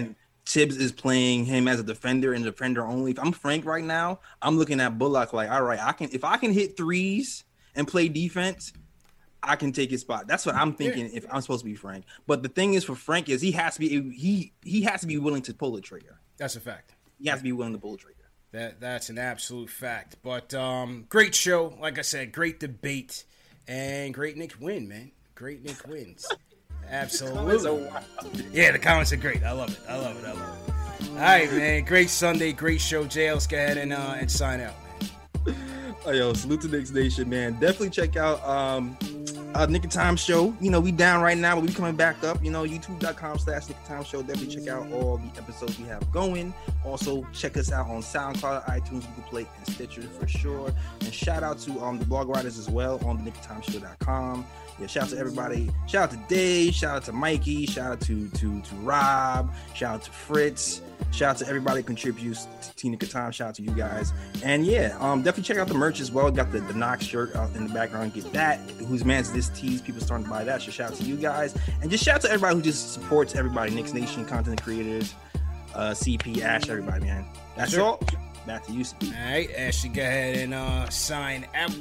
Tibbs is playing him as a defender and defender only. If I'm Frank right now, I'm looking at Bullock like, all right, I can if I can hit threes and play defense, I can take his spot. That's what I'm thinking if I'm supposed to be Frank. But the thing is for Frank is he has to be he he has to be willing to pull the trigger. That's a fact. He has to be willing to pull the trigger. That that's an absolute fact. But um, great show, like I said, great debate, and great Nick win, man. Great Nick wins. Absolutely. Yeah, the comments are great. I love it. I love it. I love it. All right, man. Great Sunday, great show. J. Let's go ahead and uh, and sign out, man. Oh, yo, salute to Knicks Nation, man. Definitely check out um, uh, Nick and Time Show. You know, we down right now, but we coming back up. You know, youtube.com slash Nick and Time Show. Definitely check out all the episodes we have going. Also, check us out on SoundCloud, iTunes, Google Play, and Stitcher for sure. And shout out to um, the blog writers as well on the nick and time show dot com. Yeah, shout out to everybody. Shout out to Dave. Shout out to Mikey. Shout out to to to Rob. Shout out to Fritz. Shout out to everybody who contributes to Tina Time. Shout out to you guys. And yeah, um, definitely check out the merch as well. Got the, the Knox shirt out in the background. Get that. Whose man's this tease? People starting to buy that. So shout out to you guys. And just shout out to everybody who just supports everybody. Knicks Nation, content creators, uh, C P, Ash, everybody, man. That's sure. all. Back to you, C P. All right, Ashley, go ahead and uh, sign out.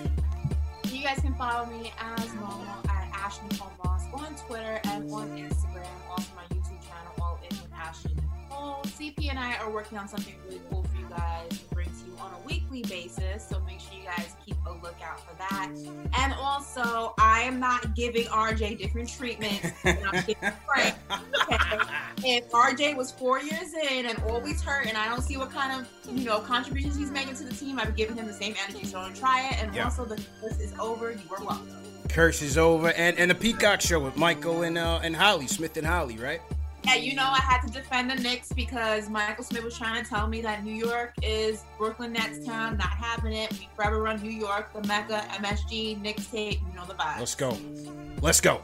You guys can follow me as normal at Ashley Nicole Moss on Twitter and on Instagram. Also my YouTube channel, all in with Ashley Nicole. C P and I are working on something really cool for you guys to bring to you on a weekly basis. So make sure you guys keep a lookout for that. And also, I am not giving R J different treatment than I'm giving Frank. Okay. If R J was four years in and always hurt, and I don't see what kind of you know contributions he's making to the team, I've giving him the same energy. So don't try it. And yeah. also, the curse is over. You are welcome. Curse is over, and and the Peacock show with Michael and uh, and Holly Smith and Holly, right? Yeah, you know I had to defend the Knicks because Michael Smith was trying to tell me that New York is Brooklyn Nets town. Not having it. We forever run New York, the Mecca, M S G, Knicks tape. You know the vibe. Let's go. Let's go.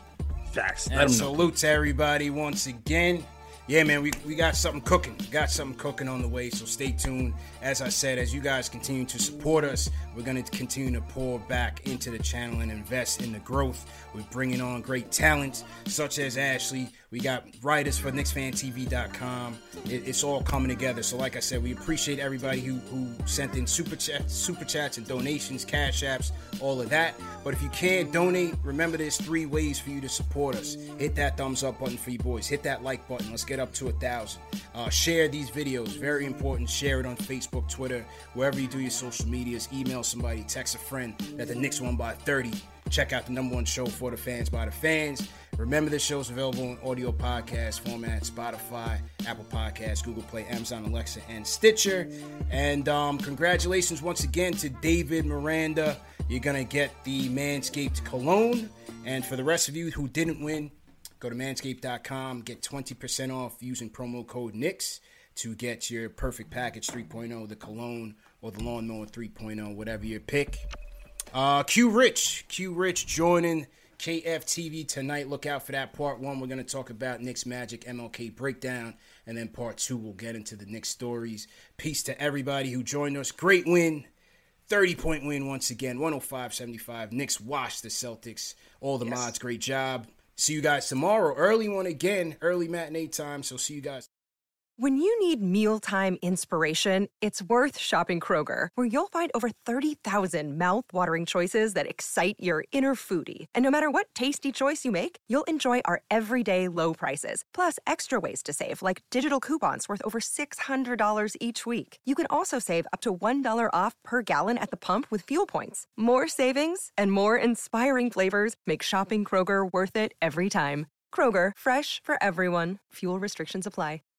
Facts. And salute to everybody once again. Yeah, man, we, we got something cooking. We got something cooking on the way, so stay tuned. As I said, as you guys continue to support us, we're going to continue to pour back into the channel and invest in the growth. We're bringing on great talent, such as Ashley. We got writers for Knicks Fan T V dot com. It, it's all coming together. So like I said, we appreciate everybody who, who sent in super chats, super chats and donations, cash apps, all of that. But if you can't donate, remember there's three ways for you to support us. Hit that thumbs up button for you boys. Hit that like button. Let's get up to a thousand. Uh, share these videos. Very important. Share it on Facebook, Twitter, wherever you do your social medias. Email somebody, text a friend that the Knicks won by thirty. Check out the number one show for the fans by the fans. Remember, this show is available in audio podcast format, Spotify, Apple Podcasts, Google Play, Amazon Alexa, and Stitcher. And um, congratulations once again to David Miranda. You're going to get the Manscaped cologne. And for the rest of you who didn't win, go to manscaped dot com, get twenty percent off using promo code Knicks to get your perfect package three point oh, the cologne or the lawnmower three point oh, whatever your pick. Uh, Q Rich, Q Rich joining K F T V tonight. Look out for that. Part one, we're going to talk about Knicks Magic M L K breakdown. And then part two, we'll get into the Knicks stories. Peace to everybody who joined us. Great win. thirty-point win once again. one oh five seventy-five. Knicks washed the Celtics. All the yes. mods, great job. See you guys tomorrow. Early one again. Early matinee time. So see you guys. When you need mealtime inspiration, it's worth shopping Kroger, where you'll find over thirty thousand mouth-watering choices that excite your inner foodie. And no matter what tasty choice you make, you'll enjoy our everyday low prices, plus extra ways to save, like digital coupons worth over six hundred dollars each week. You can also save up to one dollar off per gallon at the pump with fuel points. More savings and more inspiring flavors make shopping Kroger worth it every time. Kroger, fresh for everyone. Fuel restrictions apply.